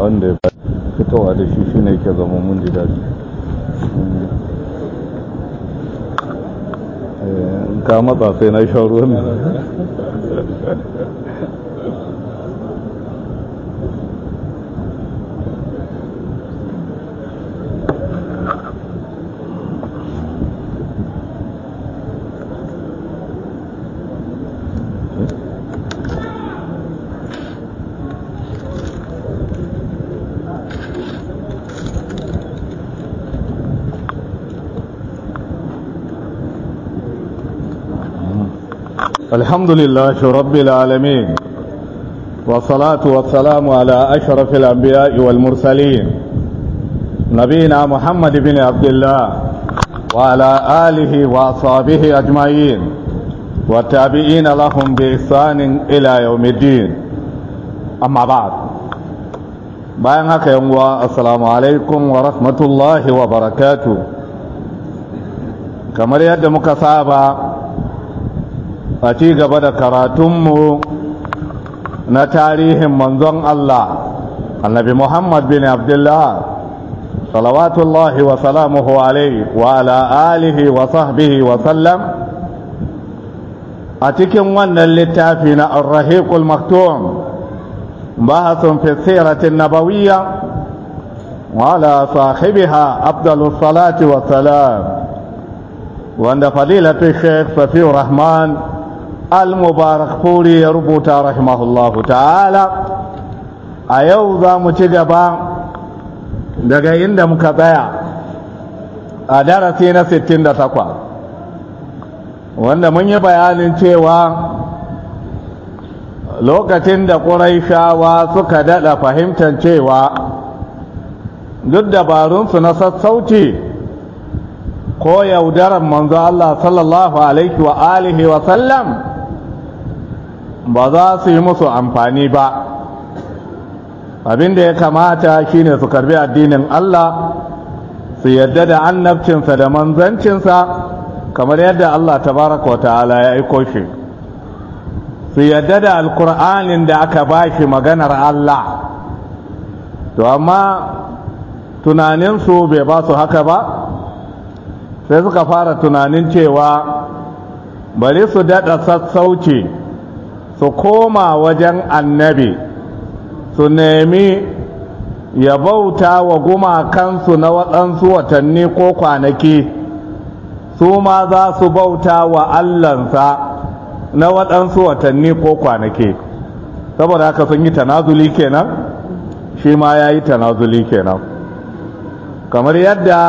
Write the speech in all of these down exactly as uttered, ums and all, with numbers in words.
wanda ya fitowa da shi shine ke zama mun ji daɗi. Ka matsa sai na sha ruwan الحمد لله رب العالمين والصلاة والسلام على أشرف الأنبياء والمرسلين نبينا محمد بن عبد الله وعلى آله وأصحابه أجمعين والتابعين لهم بإحسان إلى يوم الدين أما بعد بيانك يوم السلام عليكم ورحمة الله وبركاته كما يد مكسابة a ci gaba da karatunmu na tarihin manzon Allah annabi Muhammad bin Abdullah salawatullahi wa salamuhu alaihi wa ala alihi wa sahbihi wa sallam a cikin wannan littafi na ar-rahiqul maktum bahasun fi siratin nabawiyya wa ala sahibiha afdalus salati wa salam wanda fadilatu shaykh Safiur Rahman al-mubarak furi ya rubuta rahimahullahu ta'ala. A yau za mu ci gaba daga inda muka tsaya a darasi na sittin da takwas, wanda mun yi bayanin cewa lokacin da ƙuraishawa suka daɗa fahimtar cewa duk dabarunsu na sassauci ko yaudaran manzo Allah sallallahu alaihi wa alihi wa sallam ba za su yi musu amfani ba. Abin da ya kamata shine su karbi addinin Allah, su yadda da annabcinsa da manzancinsa kamar yadda Allah tabaraka wa ta'ala ya aiko shi, su yadda da alkur'anin da aka bashi maganar Allah. To amma tunaninsu bai ba su haka ba, sai suka fara tunanin cewa bari su daɗa sassauci su koma wajen annabi su nemi ya bauta wa gumakansu na waɗansu watanni ko kwanaki, su ma za su bauta wa allansa na waɗansu watanni ko kwanaki. Saboda haka sun yi tanazuli kenan, shi ma ya yi tanazuli kenan, kamar yadda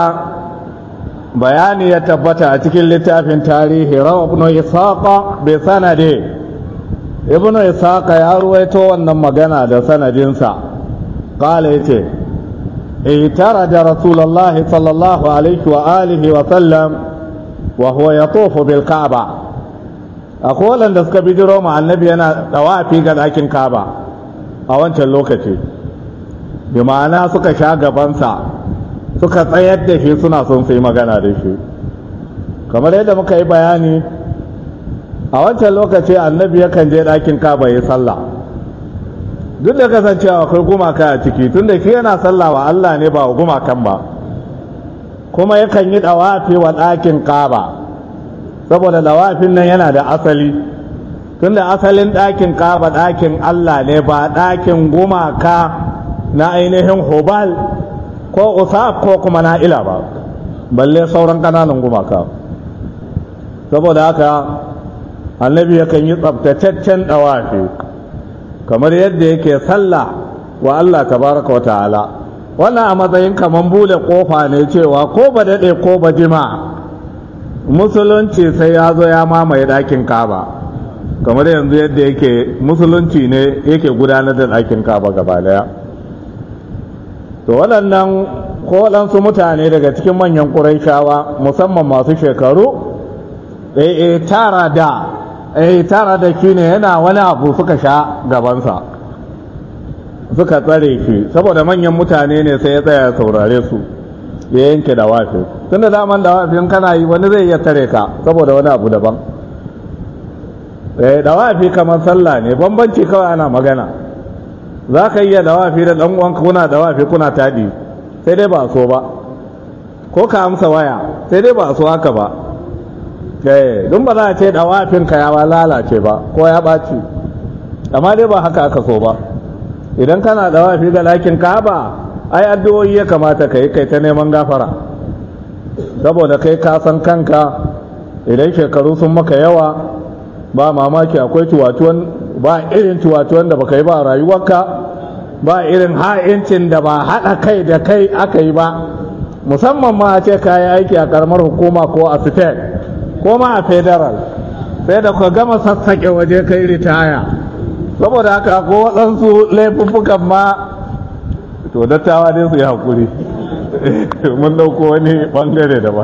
bayani ya tabbata a cikin littafin tarihi rawa ibn isaqa bi sanade. Ibn isaqa ya ruwaito wannan magana da sanadinsa, qala yace itarada rasulullah sallallahu alaihi wa alihi wa sallam wa huwa yatufu bil ka'ba. akwai wanda suka bijiro ma annabi yana dawafi ga dakin ka'ba a wancan lokaci, bi ma'ana suka sha gabansa suka tsayar da shi suna son su yi magana da shi. Kamar yadda muka yi bayani a wancan lokaci annabi yakan je ɗakin kaba ya sallah, duk da kasancewa akwai gumaka a ciki, tunda shi yana sallah wa Allah ne ba wa gumakan ba, kuma yakan yi ɗawafi wa ɗakin kaba saboda ɗawafin nan yana da asali, tunda asalin ɗakin kaba ɗakin Allah ne ba ɗakin gumaka na ainihin hubal ko usaf ko kuma na'ila ba, balle sauran ƙananan gumaka. Saboda haka annabi yakan yi tsabtataccen ɗawafi kamar yadda yake sallah wa Allah tabaraka wa ta'ala. Wannan a matsayin kaman bude kofa ne cewa ko ba daɗe ko ba jima musulunci sai ya zo ya mamaye ɗakin kaba, kamar yanzu yadda yake musulunci ne yake gudanar da ɗakin kaba gaba daya. To waɗannan ko waɗansu mutane daga cikin manyan ƙuraishawa musamman masu shekaru eh tara da eh tara da shi ne yana wani abu suka sha gabansa suka tsare shi, saboda manyan mutane ne sai ya tsaya saurare su ya yanke da wafi. Tunda daman da wafin kana yi wani zai iya tare ka saboda wani abu daban. eh da wafi kamar sallah ne, bambanci kawai ana magana. za ka iya dawafi da ɗan uwanka kuna dawafi kuna taɗi sai dai ba a so ba, ko ka amsa waya sai dai ba a so haka ba. eh don ba za a ce dawafin ka ya lalace ba ko ya ɓaci, amma dai ba haka aka so ba. idan kana dawafi ga lakin Ka'aba ai addu'o'i ya kamata kai kai ta neman gafara, saboda kai ka san kanka idan shekaru sun maka yawa ba mamaki akwai tuwatuwan, ba irin tuwatuwan da baka yi ba a rayuwarka, ba irin ha'incin da ba haɗa kai da kai aka yi ba, musamman ma a ce ka yi aiki a karamar hukuma ko a state ko ma a federal, sai da ka gama sassaƙe waje kai ritaya. saboda haka ko waɗansu laifuffukan ma to dattawa dai su yi haƙuri mun ɗauko wani ɓangare daban.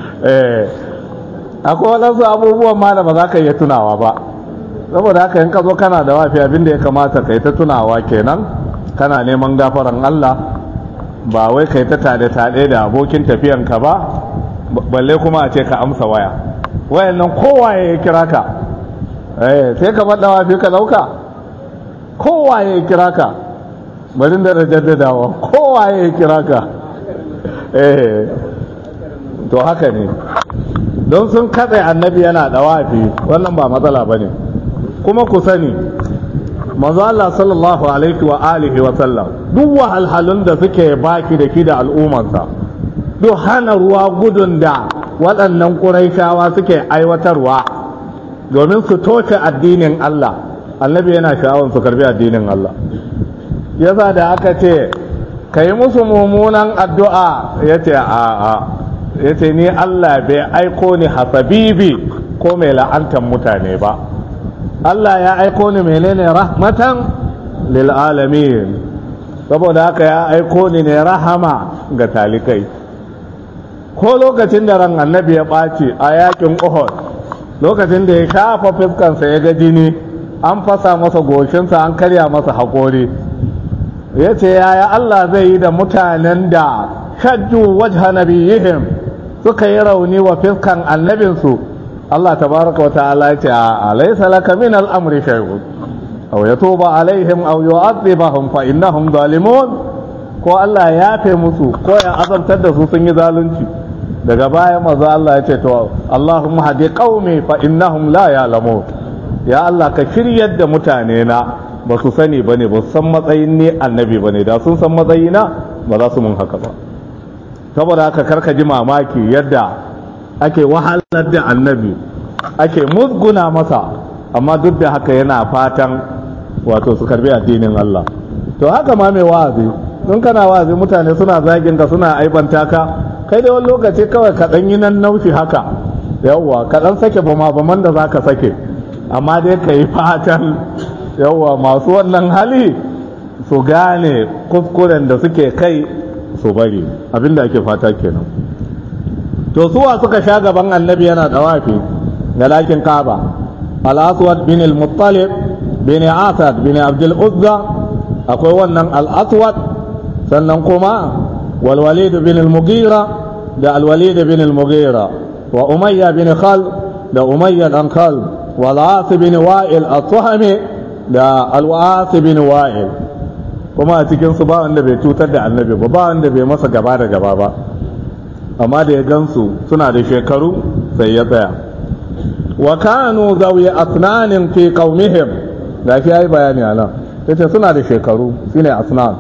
akwai waɗansu abubuwan ma da ba za ka iya tunawa ba, saboda haka in ka zo kana da wafi abin da ya kamata ka yi ta tunawa kenan, kana neman gafaran Allah, ba wai ka yi ta tade-tade da abokin tafiyanka ba, balle kuma a ce ka amsa waya. wayan nan kowaye ya kira ka sai ka faɗa wafi ka ɗauka, kowaye ya kira ka, bari da jaddadawa, kowaye ya kira ka. to haka ne, don sun katse annabi yana dawafi wannan ba matsala bane. kuma ku sani manzo Allah sallallahu alaihi wa alihi wa sallam duk wahalhalun da suke baki da ki da al'ummarsa, duk hana ruwa gudun da waɗannan Quraishawa suke aiwatarwa domin su toce addinin Allah, annabi yana sha'awar su karbi addinin Allah. yasa da aka ce kai musu mummunan addu'a yace a'a, ya ce ni Allah bai aiko ni hasabibi ko mai la'antar mutane ba, Allah ya aiko ni menene rahmatan lil alamin, saboda haka ya aiko ni ne rahama ga talikai. ko lokacin da ran annabi ya ɓaci a yakin Uhud, lokacin da ya shafa fuskansa ya ga jini, an fasa masa goshinsa, an karya masa haƙori, ya ce yaya Allah zai yi da mutanen da shaddu wajha nabiyihim, suka yi rauni wa fiskan annabinsu. Allah tabaraka wa ta'ala ya ce alaysa laka min al-amri shay'un aw yatuba alaihim aw yu'adhibahum fa innahum zalimun, ko Allah ya yafe musu ko ya azabtar da su sun yi zalunci. daga baya manzo Allah ya ce to Allahumma hadi qaumi fa innahum la ya'lamun, ya Allah ka shiryar da mutane na, ba su sani bane, ba su san matsayin ne annabi bane, da sun san matsayina ba za su mun haka ba. saboda haka karka ji mamaki yadda ake wahalar da annabi, ake musguna masa, amma duk da haka yana fatan wato su karbi addinin Allah. to haka ma mai wa'azi, in kana wa'azi mutane suna zagin ka, suna aibanta ka, kai da wani lokaci kawai ka dan yi nan naushi haka, yawwa ka dan sake bama baman da zaka sake, amma dai ka yi fatan yawwa masu wannan hali su gane kuskuren da suke kai su bari, abinda ake fata kenan. to suwa suka sha gaban annabi yana dawafi ga lakin Kaaba? al-Aswad bin al-Muttalib bin Asad bin Abdul Uzza, akwai wannan al-Aswad, sannan kuma wal Walid bin al-Mughira da al-Walid bin al-Mughira, wa Umayya bin Khalid da Umayya dan Khalid, wal As bin Wa'il al-Tuhami da al-As bin Wa'il. kuma a cikin su ba wanda bai cutar da annabi ba, ba wanda bai masa gaba da gaba ba, amma da ya gansu suna da shekaru sai ya tsaya. wa kanu zawi asnanin fi qaumihim, da shi yayi bayani anan, yace suna da shekaru shine asnan,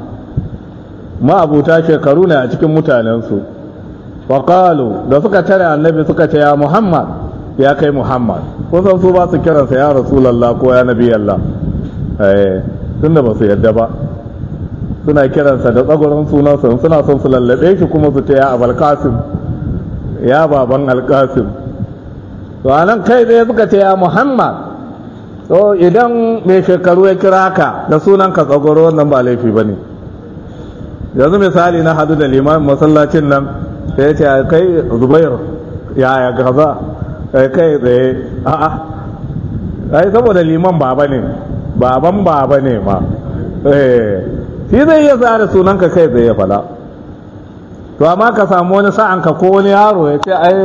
ma abuta shekaru ne a cikin mutanen su. wa qalu, da suka tare annabi suka ce ya Muhammad, ya kai Muhammad, ko san su ba su kiransa ya Rasulullah ko ya Nabi Allah, eh tunda ba su yadda ba, suna kiransa da tsagoron sunansa, suna son su lallabe shi kuma su ta ya Abul Qasim, ya baban Al-Qasim. to anan kai dai suka ce ya Muhammad. to idan mai shekaru ya kira ka da sunan ka tsagoro, wannan ba laifi bane. yanzu misali na hadu da limamin masallacin nan sai ya ce kai Zubair, ya ya gaza, kai kai tsaye, a'a ai saboda liman baba ne, baban baba ne ma, eh shi zai iya tsara sunanka kai zai ya fada. to amma ka samu wani sa'anka ko wani yaro ya ce ai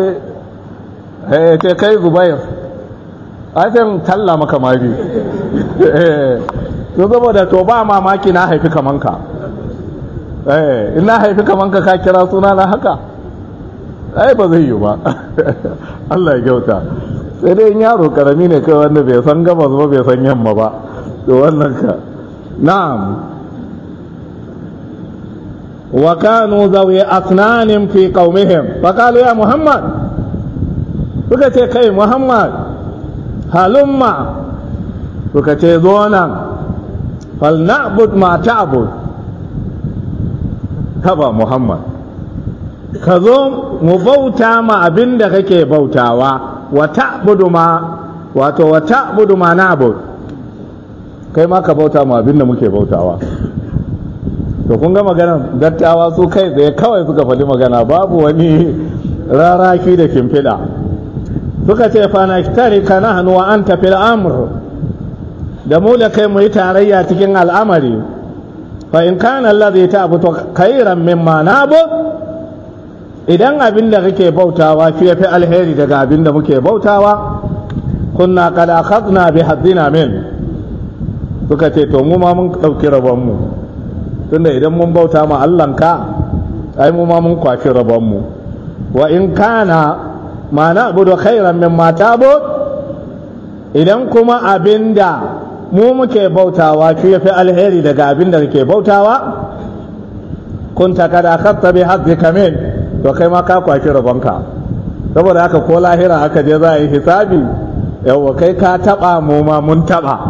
ya ce kai Zubair, ai sai talla maka mari, to saboda to ba mamaki na haifi kaman ka eh ina haifi kaman ka ka kira suna na haka ai ba zai yi ba Allah ya kyauta sai dai in yaro karami ne kai wanda bai san gabas ba bai san yamma ba to wannan ka na'am wa kanu zawi asnanin fi qaumihim fa qalu ya muhammad suka ce kai muhammad halumma suka ce zo nan fal na'bud ma ta'bud haba muhammad ka zo mu bauta ma abinda kake bautawa wa ta'budu ma wato wa ta'budu ma na'bud kai ma ka bauta ma abinda muke bautawa to kun ga magana dattawa su kai tsaye kawai suka faɗi magana babu wani raraki da kimfiɗa suka ce fa na tare ka nahnu wa anta fil amr da mu da kai mu yi tarayya cikin al'amari fa in kana alladhi ta'budu khairan mimma na'bud idan abin da kake bautawa fi yafi alheri daga abin da muke bautawa kunna qad akhadna bi haddina min suka ce to mu ma mun dauki rabon mu tunda idan mun bauta ma Allahnka ai mu ma mun kwashi rabon mu wa in kana ma na'budu khairan mimma ta'bud idan kuma abinda mu muke bautawa shi yafi alheri daga abinda kake bautawa kunta kada akhadta bi haddika min to kai ma ka kwashi rabonka saboda haka ko lahira haka je za a yi hisabi yawa kai ka taba mu ma mun taba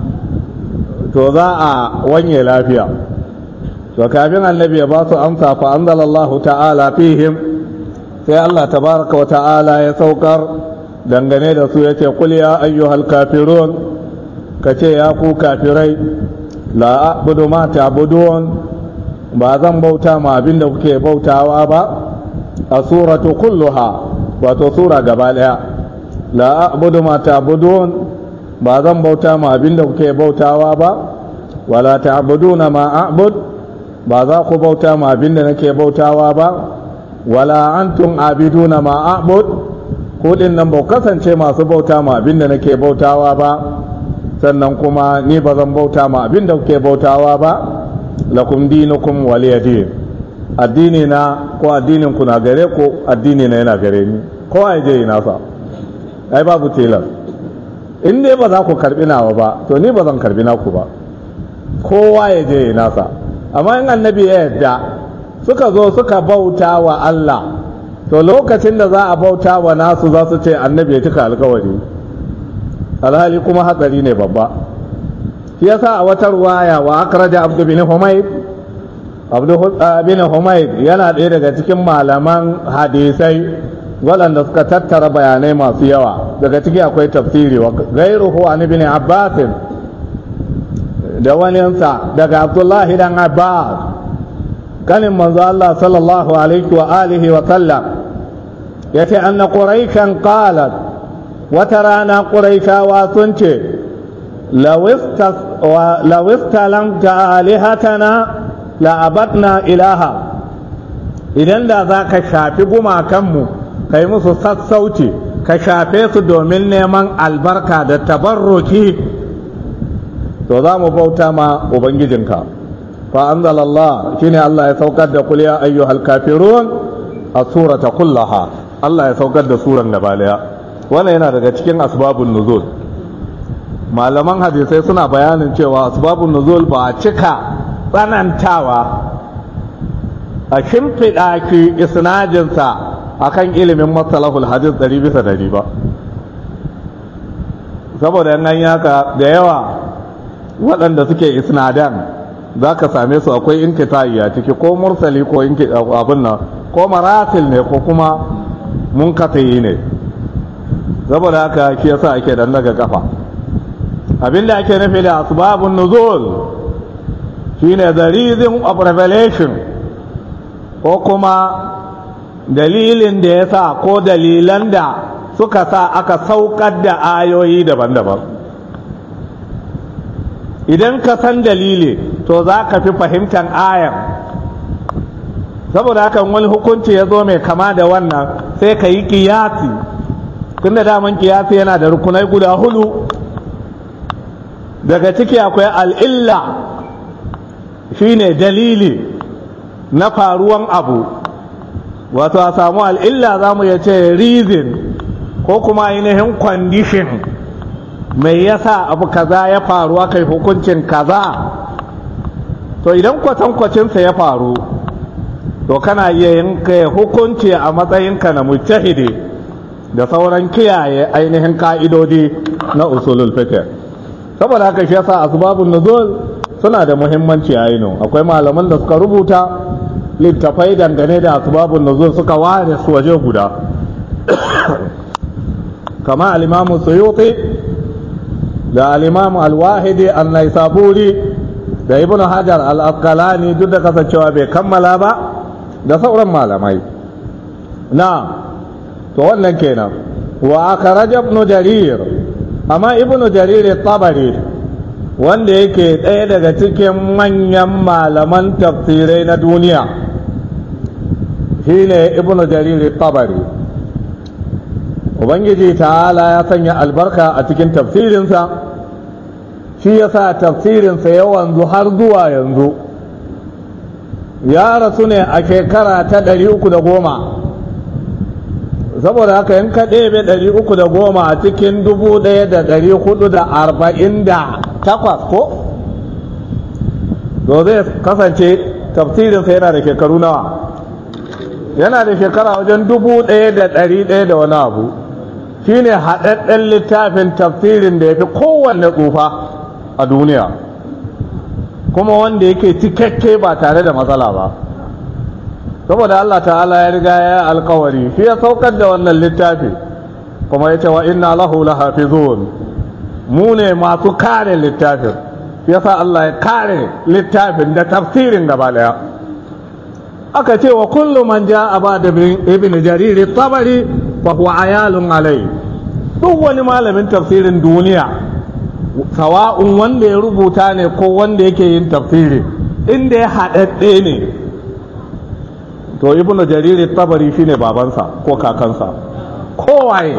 to za a wanye lafiya to kafin annabi ya ba su amsa fa anzalallahu ta'ala fihim sai Allah tabaraka wa ta'ala ya saukar dangane da su yace qul ya ayyuhal kafirun kace ya ku kafirai la a'budu ma ta'budun ba zan bauta ma abinda kuke bautawa ba a suratu kulluha wato sura gaba daya la a'budu ma ta'budun ba zan bauta ma abinda kuke bautawa ba wala ta'buduna ma a'bud ba za ku bauta ma abinda nake bautawa ba wala antum abiduna ma a'bud ku din nan ba kasance masu bauta ma abinda nake bautawa ba sannan kuma ni ba zan bauta ma abinda kuke bautawa ba lakum dinukum waliyadin addini na ko addinin ku na gare ku addini na yana gare ni ko ai je ina sa ai babu tilas in dai ba za ku karbi nawa ba to ni ba zan karbi naku ba kowa ya je ina sa amma in annabi ya yarda suka zo suka bauta wa Allah to lokacin da za a bauta wa nasu za su ce annabi ya cika alkawari alhali kuma hatsari ne babba shi yasa a wata ruwaya wa akraja abdu bin humayd abdu bin humayd yana ɗaya daga cikin malaman hadisai waɗanda suka tattara bayanai masu yawa daga ciki akwai tafsiri wa ghayruhu an ibn abbas da waninsa daga abdullahi dan abbas kanin manzo Allah sallallahu alaihi wa alihi wa sallam yace anna quraishan qalat wata rana quraishawa sun ce law istalamta alihatana la abatna ilaha idan da za ka shafi gumakanmu kai musu sassauci ka shafe su domin neman albarka da tabarruki to za mu bauta ma ubangijinka fa anzalallah shine Allah ya saukar da qul ya ayyuhal kafirun as-surata kullaha Allah ya saukar da suran gaba daya wannan yana daga cikin asbabun nuzul malaman hadisai suna bayanin cewa asbabun nuzul ba cika tsanantawa a shimfiɗa ki isnadinsa akan ilimin masalahul hadis ɗari bisa ɗari ba saboda yan yaka da yawa waɗanda suke isnadan za ka same su akwai inkitayi a ciki ko mursali ko abin nan ko marasil ne ko kuma munkatayi ne saboda haka shi yasa ake dan daga kafa abinda ake nufi da asbabun nuzul shine the reason of revelation ko kuma dalilin da yasa ko dalilan da suka sa aka saukar da ayoyi daban-daban idan ka san dalili to za ka fi fahimtar ayar saboda haka wani hukunci ya zo mai kama da wannan sai ka yi kiyasi tunda daman kiyasi yana da rukunai guda hudu daga ciki akwai al'illa shine dalili na faruwan abu, wato a samu al'illa za mu iya ce reason ko kuma ainihin condition mai yasa abu kaza ya faru aka yi hukuncin kaza. To idan kwatankwacinsa ya faru to kana iya yin hukunci a matsayinka na mujtahidi da sauran kiyaye ainihin ka'idodi na usulul fiqh. Saboda haka shi yasa asbabun nuzul suna da muhimmanci a ainihin. Akwai malaman da suka rubuta littafai dangane da asbabun nuzul suka ware su waje guda kama al-Imam Suyuti da al-Imam al-Wahidi an-Naisaburi da Ibn Hajar al-Asqalani, duk da kasancewa bai kammala ba, da sauran malamai. Na to wannan kenan. Wa akhraj Ibn Jarir, amma Ibn Jarir at-Tabari wanda yake ɗaya daga cikin manyan malaman tafsirai na duniya shine Ibn Jarir at-Tabari. Ubangiji ta'ala ya sanya albarka a cikin tafsirinsa, shi ya sa tafsirinsa ya wanzu har zuwa yanzu. Ya rasu ne a shekara ta ɗari uku da goma, saboda haka in ka ɗebe ɗari uku da goma a cikin dubu ɗaya da ɗari hudu da arba'in da takwas ko? To zai kasance tafsirinsa yana da shekaru nawa? Yana da shekara wajen dubu ɗaya da ɗari ɗaya da wani abu. Shi ne haɗaɗɗen littafin tafsirin da ya fi kowanne tsufa a duniya, kuma wanda yake cikakke ba tare da matsala ba. Saboda Allah ta'ala ya riga ya alkawari, shi ya saukar da wannan littafi, kuma ya ce wa inna lahu lahafizun, mu ne masu kare littafin. Ya sa Allah ya kare littafin da tafsirin gaba daya. Aka ce wa kullu man ja'a ba'da ibn jarir at-tabari fa huwa ayalun alai. Duk wani malamin tafsirin duniya, sawa'un wanda ya rubuta ne ko wanda yake yin tafsiri, inda ya haɗaɗɗe ne, to ibn jarir at-tabari shine babansa ko kakansa, kowaye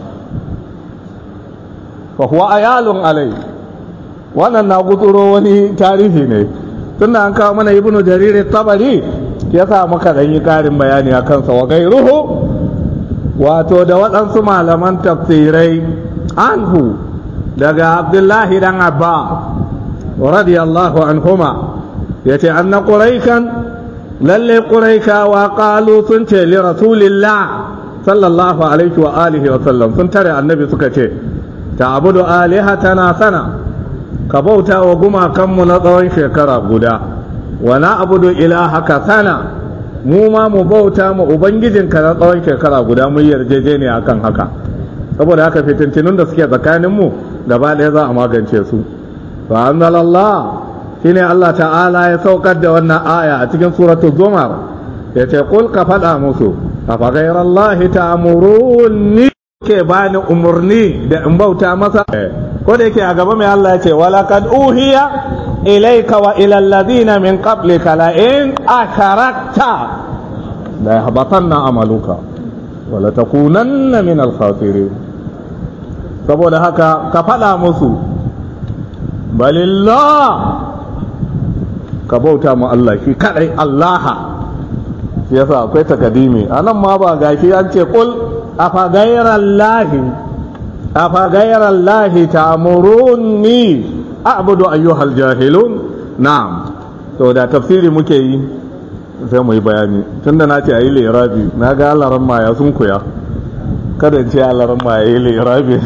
fa huwa ayalun alai. Wannan na gutsuro wani tarihi ne, tunda an kawo mana ibn jarir at-tabari yasa muka dan yi karin bayani akan sa. Wa gairuhu, wato da waɗansu malaman tafsirai anhu daga Abdullahi dan Abba radiyallahu anhuma yace anna quraikan, lalle quraika wa qalu sun ce li rasulillah sallallahu alaihi wa alihi wa sallam, sun tare annabi suka ce ta'budu alihatana sana, ka bauta wa gumakanmu na tsawon shekara guda, wa na'budu ilahaka sana, mu ma mu bauta mu ubangijinka na tsawon shekara guda. mun yarjejeniya akan haka. Saboda haka fitintinun da suke tsakaninmu gaba ɗaya za a magance su. fa anzalallah, shine Allah ta'ala ya saukar da wannan aya a cikin suratul zumar, yace qul ka faɗa musu afa ghayrallahi ta'muruni, ke bani umurni da in bauta masa. Ko da yake a gaba mai Allah yace walaqad uhiya ilayka wa ila alladhina min qablika la in asharakta la yahbatanna amaluka wa la takunanna min al-khasirin. Saboda haka ka faɗa musu balillah, ka bauta mu Allah shi kadai, Allah. Shi yasa akwai takadimi anan ma, ba gashi an ce qul afa ghayrallahi afa ghayrallahi ta'muruni a'budu ayyuhal jahilun. Na'am, to da tafsiri muke yi sai mu yi bayani, tunda na ce ayi lirabi, na ga alaran maya sun kuya, kada in ce alaran maya yi lirabi.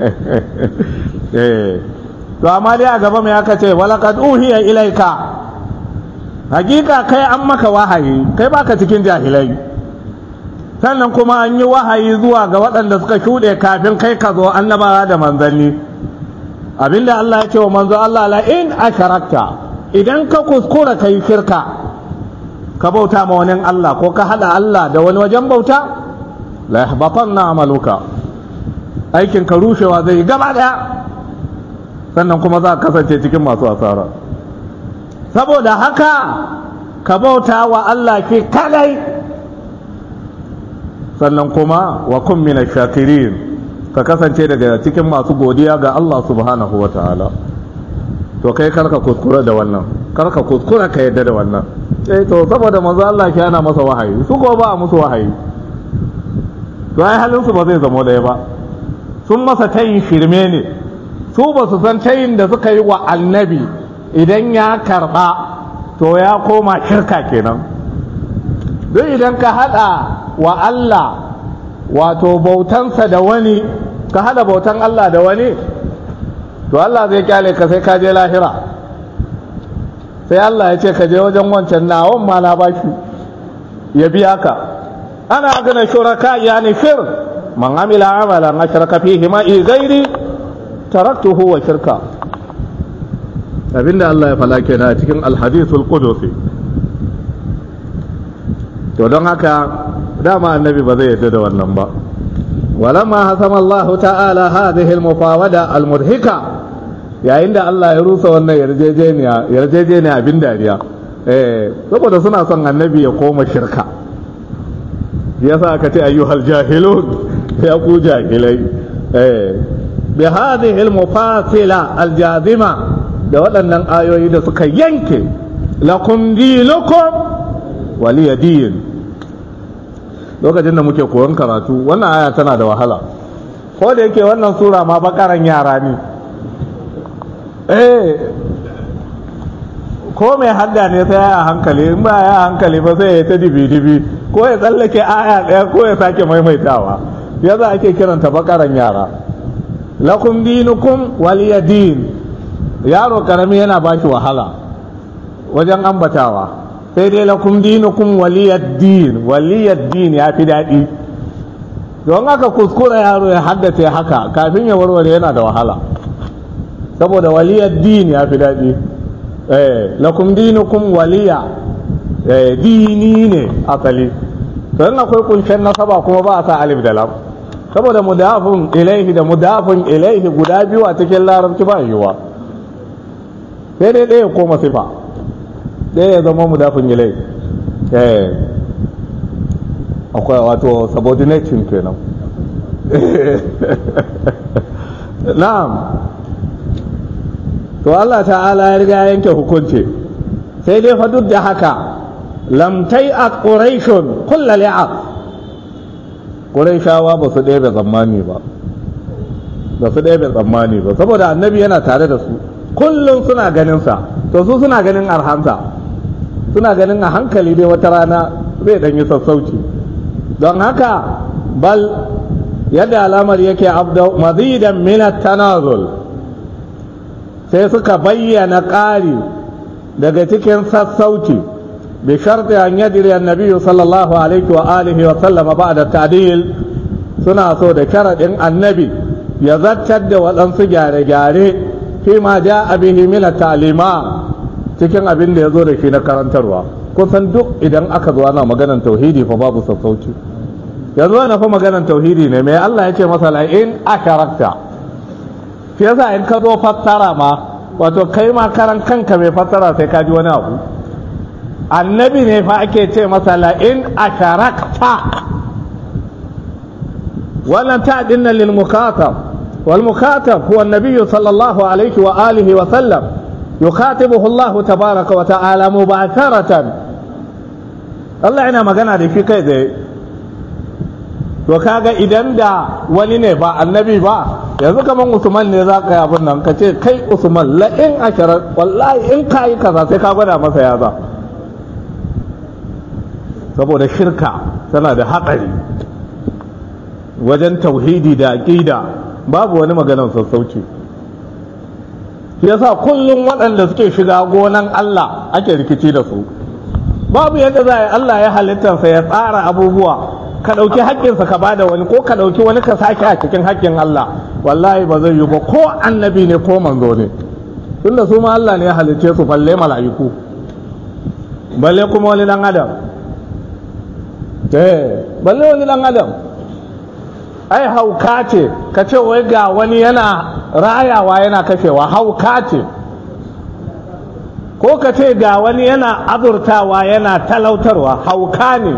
eh to amma dai a gaba mai aka ce walaqad uhiya ilaika, hakika kai an maka wahayi, kai baka cikin jahilai. Sannan kuma an yi wahayi zuwa ga waɗanda suka shuɗe kafin kai ka zo, annabawa da manzanni. Abinda Allah ya ce wa manzo Allah, la in asharakta, idan ka kuskura kai shirka, ka bauta ma wani Allah ko ka hada Allah da wani wajen bauta, la yahbatanna amaluka, aikin ka rushewa zai gaba daya, sannan kuma za ka kasance cikin masu asara. Saboda haka ka bauta wa Allah ke kadai, sannan kuma wa kun mina shakirin, ka kasance daga cikin masu godiya ga Allah subhanahu wa ta'ala. to kai karka kuskura da wannan karka kuskura ka yadda da wannan eh to saboda manzo Allah ke ana masa wahayi su ko ba a musu wahayi to ai halin su ba zai zama daya ba sun masa tayin shirme ne su ba su san tayin da suka yi wa annabi idan ya karba to ya koma shirka kenan duk idan ka hada wa Allah wato bautansa da wani ka hada bautan Allah da wani to Allah zai kyale ka sai ka je lahira sai Allah ya ce ka je wajen wancan nawon ma na baki ya biya ka ana gana shuraka yani shir man amila amalan ashraka fihi ma ghairi taraktuhu wa shirka abinda Allah ya fala kenan cikin alhadithul qudusi to don haka dama annabi ba zai yarda da wannan ba walamma hasama Allah ta'ala hadhihi almufawada almudhika yayin da Allah ya rusa wannan yarjejeniya yarjejeniya abin dariya eh saboda suna son annabi ya koma shirka yasa aka ce ayyuhal jahilun ya ku jahilai eh bi hadhihi almufasila aljazima da waɗannan ayoyi da suka yanke lakum dinukum waliyadin lokacin da muke koyon karatu wannan aya tana da wahala ko da yake wannan sura ma bakaran yara ne eh ko mai hadda ne sai ya hankali in ba ya hankali ba sai ya ta dibi-dibi ko ya tsallake aya ɗaya ko ya sake maimaitawa ya za ake kiranta bakaran yara lakum dinukum waliyadin yaro karami yana ba shi wahala wajen ambatawa sai dai lakum dinukum waliyaddin waliyaddin ya fi daɗi don haka kuskura yaro ya haddace haka kafin ya warware yana da wahala saboda waliyaddin ya fi daɗi eh lakum dinukum waliya eh dini ne asali to in akwai kunshen nasaba kuma ba a sa alif da lam saboda mudafun ilaihi da mudafun ilaihi guda biyu a cikin larabci ba yiwa sai dai ɗaya koma sifa ɗaya ya zama mudafun ilaihi eh akwai wato subordinating kenan na'am to Allah ta'ala ya riga yanke hukunci sai dai fa duk da haka lam tai'at quraishun kullu li'ab quraishawa ba su ɗebe tsammani ba ba su ɗebe tsammani ba saboda annabi yana tare da su kullum suna ganin sa to su suna ganin arhamsa suna ganin a hankali dai wata rana zai dan yi sassauci don haka bal yadda alamar yake abda mazidan min at-tanazul sai suka bayyana ƙari daga cikin sassauci bi sharti an yadri annabi sallallahu alaihi wa alihi wa sallam ba'da ta'dil suna so da sharadin annabi ya zartar da waɗansu gyare-gyare fi ma ja'a bihi min at-ta'lima cikin abin da ya zo da shi na karantarwa kusan duk idan aka zo ana maganar tauhidi fa babu sassauci yanzu ana fa maganar tauhidi ne mai Allah ya ce masa la in akarakta shi yasa in ka zo fassara ma wato kai ma karan kanka mai fassara sai ka ji wani abu annabi ne fa ake ce masa la in akarakta wannan ta dinna lil mukatab wal mukatab huwa an-nabiy sallallahu alaihi wa alihi wa sallam yukhatibuhu Allah tabaaraka wa ta'ala mubasharatan Allah yana magana da shi kai tsaye to kaga idan da wani ne ba annabi ba yanzu kaman Usman ne za ka yi abin nan ka ce kai Usman la in ashara wallahi in ka yi kaza sai ka gwada masa yaza saboda shirka tana da hatsari wajen tauhidi da aqida babu wani maganar sassauci yasa kullum waɗanda suke shiga gonan Allah ake rikici da su babu yadda za a yi Allah ya halittarsa ya tsara abubuwa ka ɗauki haƙƙinsa ka bada wani ko ka ɗauki wani ka sake a cikin haƙƙin Allah wallahi ba zai yi ba ko annabi ne ko manzo ne tunda su ma Allah ne ya halicce su balle mala'iku balle kuma wani dan adam eh balle wani dan adam ai hauka ce ka ce wai ga wani yana rayawa yana kashewa hauka ce ko ka ce ga wani yana azurtawa yana talautarwa hauka ne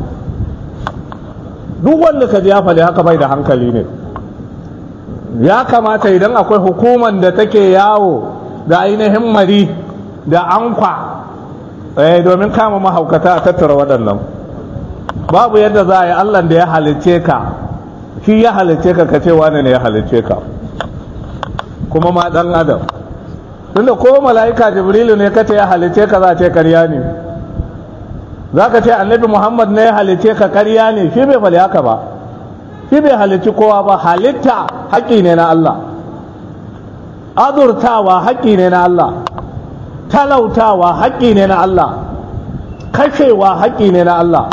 duk wanda ka ji ya faɗi haka bai da hankali ne ya kamata idan akwai hukuman da take yawo da ainihin mari da ankwa eh domin kama mahaukata a tattara waɗannan. Babu yadda za a yi Allah da ya halicce ka shi ya halicce ka ka ce wane ne ya halicce ka, kuma ma ɗan adam. Tunda ko mala'ika Jibrilu ne kace ya halicce ka za ce ƙarya ne, za ka ce annabi Muhammad ne ya halicce ka ƙarya ne, shi bai fali haka ba, shi bai halicci kowa ba. Halitta haƙƙi ne na Allah, azurtawa haƙƙi ne na Allah, talautawa haƙƙi ne na Allah, kashewa haƙƙi ne na Allah.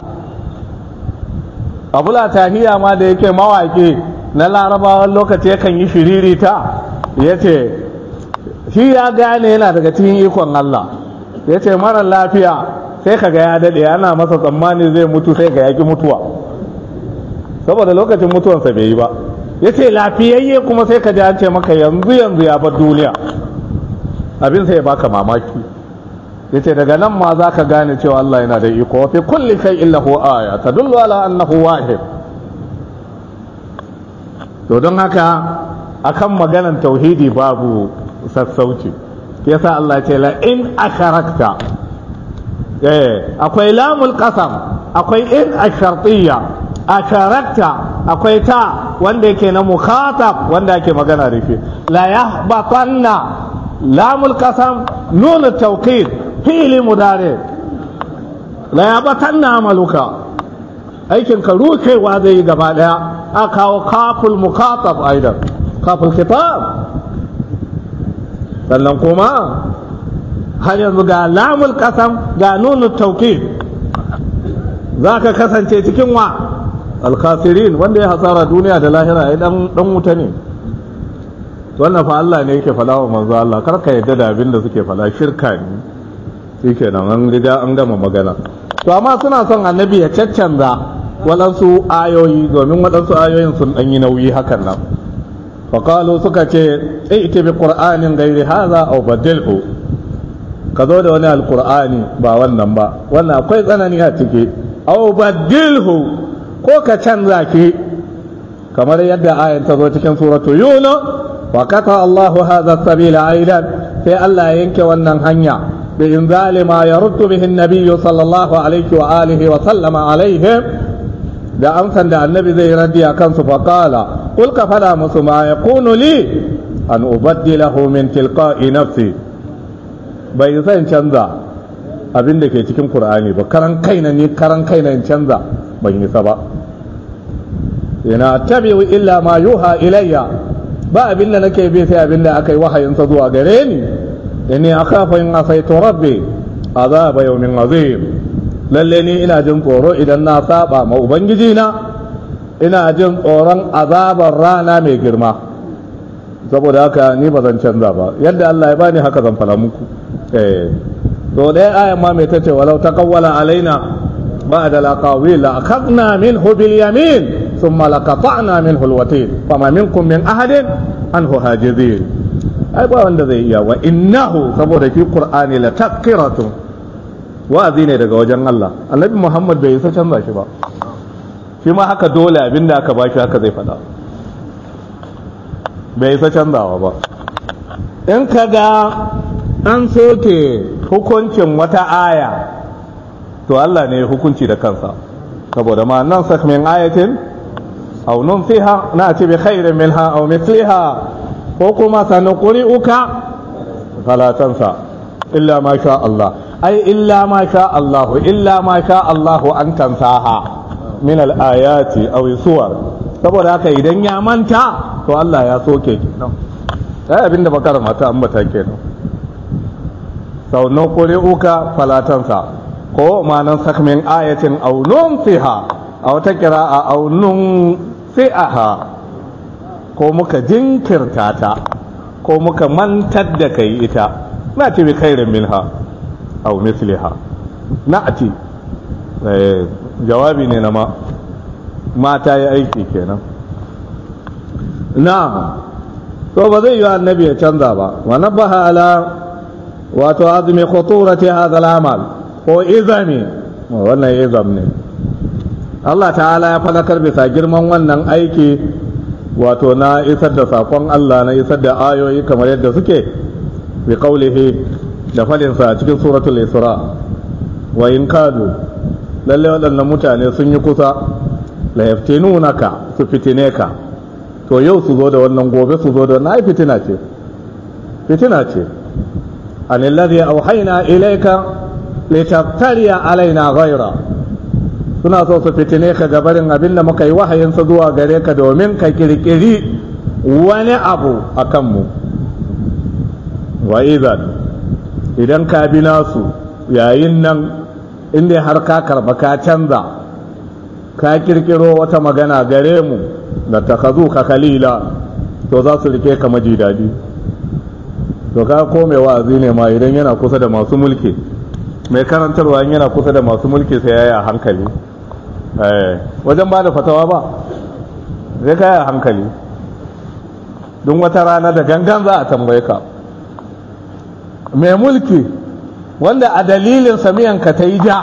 Abula tahiya ma da yake mawaƙi na larabawan lokaci yakan yi shiririta, ya ce shi ya gane yana daga cikin ikon Allah. Ya ce marar lafiya sai ka ga ya daɗe ana masa tsammani zai mutu sai ga yaƙi mutuwa saboda lokacin mutuwansa bai yi ba. Ya ce lafiyayye kuma sai ka ji an ce maka yanzu yanzu ya bar duniya, abin sai ya baka mamaki. Ya ce daga nan ma za ka gane cewa Allah yana da iko, wa fi kulli shay'in lahu aya tadullu ala annahu wahid. To don haka akan maganan tauhidi babu sassauci, yasa Allah ya ce la in asharakta, eh akwai lamul qasam, akwai in ashartiyya, asharakta akwai ta wanda yake na mukhatab wanda yake magana da shi. La yahbatanna, lamul qasam, nun at-tawkid, fi'li mudari. La yahbatanna amaluka, aikin ka rukewa zai yi gaba daya. A kawo kaful mukhatab aidan, kaful kitab. Sannan kuma har yanzu ga lamul qasam ga nunut tawkid, zaka kasance cikin wa alkhasirin, wanda ya hasara duniya da lahira ai dan dan wuta ne. Wannan fa Allah ne yake fada wa manzo Allah, kar ka yadda da abin da suke fada, shirka ne. Shikenan an riga an gama magana. To amma suna son annabi ya caccanza waɗansu ayoyi, domin waɗansu ayoyin sun ɗan yi nauyi hakan nan. faƙalu suka ce ita bi ƙur'anin gairi haza au badilhu, ka zo da wani alƙur'ani ba wannan ba, wannan akwai tsanani a ciki, au badilhu ko ka canza ki, kamar yadda ayan ta zo cikin suratu yunus, wa kata Allahu hadha sabila aidan, sai Allah ya yanke wannan hanya bi inzali ma yaruddu bihi an-nabiy sallallahu alaihi wa alihi wa sallama alaihim, da amsan da annabi zai raddi a kansu. faƙala ƙul ka faɗa musu ma ya kunu li an ubaddilahu min tilqa'i nafsi, bai san canza abin da ke cikin Qur'ani ba, karan kaina ni karan kaina in canza ban yi sa ba. ina tabi'u illa ma yuha ilayya, ba abin da nake bi sai abin da aka yi wahayin sa zuwa gare ni. inni akhafu in asaitu rabbi azaba yawmin azim, lalle ni ina jin tsoro idan na saba ma ubangiji na, ina jin tsoron azabar rana mai girma. saboda haka ni ba zan canza ba, yadda Allah ya bani haka zan fara muku. eh to dai ayan ma mai tace walau taqawwala alaina ba'da laqawil la akhadna minhu bil yamin thumma laqata'na minhu al watin fama minkum min ahadin anhu hajizin. ai ba wanda zai iya, wa innahu, saboda fi qur'ani la tazkiratun, wa'azi ne daga wajen Allah. Annabi Muhammad bai isa canza shi ba, shi ma haka dole abinda aka bashi haka zai faɗa, bai isa canzawa ba. in ka ga an soke hukuncin wata aya, to Allah ne hukunci da kansa, saboda ma nan sak min ayatin aw nunsiha na'ti bi khairin minha aw mithliha, ko kuma sanuqri'uka fala tansa illa ma sha Allah. ai illa ma sha Allah, illa ma sha Allah an tansaha min al-ayati aw suwar. saboda haka idan ya manta to Allah ya soke kenan, sai abinda bakar mata ambata kenan. sau no quri'uka falatansa, ko manan sak min ayatin aw nunsiha, aw ta qira'a aw nunsiha, ko muka jinkirta ta, ko muka mantar da kai ita, na ce bi khairin minha aw misliha. na'ati eh jawabi ne na ma mata ya aiki kenan. na'am, to ba zai yi annabi ya canza ba. wa nabaha ala wato azmi khuturati hadha al-amal, ko izami, wannan izam ne. Allah ta'ala ya falakar bisa girman wannan aiki, wato na isar da sakon Allah, na isar da ayoyi kamar yadda suke, bi qawlihi da fadin sa cikin suratul isra wa in kadu lalle waɗannan mutane sun yi kusa la yaftinunaka su fitine ka to yau su zo da wannan gobe su zo da wannan ai fitina ce fitina ce an alladhi awhayna ilayka litaftariya alaina ghayra suna so su fitine ka gabarin abin da muka yi wahayin sa zuwa gare ka domin ka kirkiri wani abu akan mu wa idan idan ka bi nasu yayin nan inda har ka karba ka canza ka kirkiro wata magana gare mu da takazu ka kalila to za su rike ka maji dadi to ka kome wa'azi ne ma idan yana kusa da masu mulki mai karantarwa yana kusa da masu mulki sai yayi a hankali eh wajen ba da fatawa ba zai kai a hankali don wata rana da gangan za a tambaye ka mai mulki wanda a dalilin samiyanka ta yi ja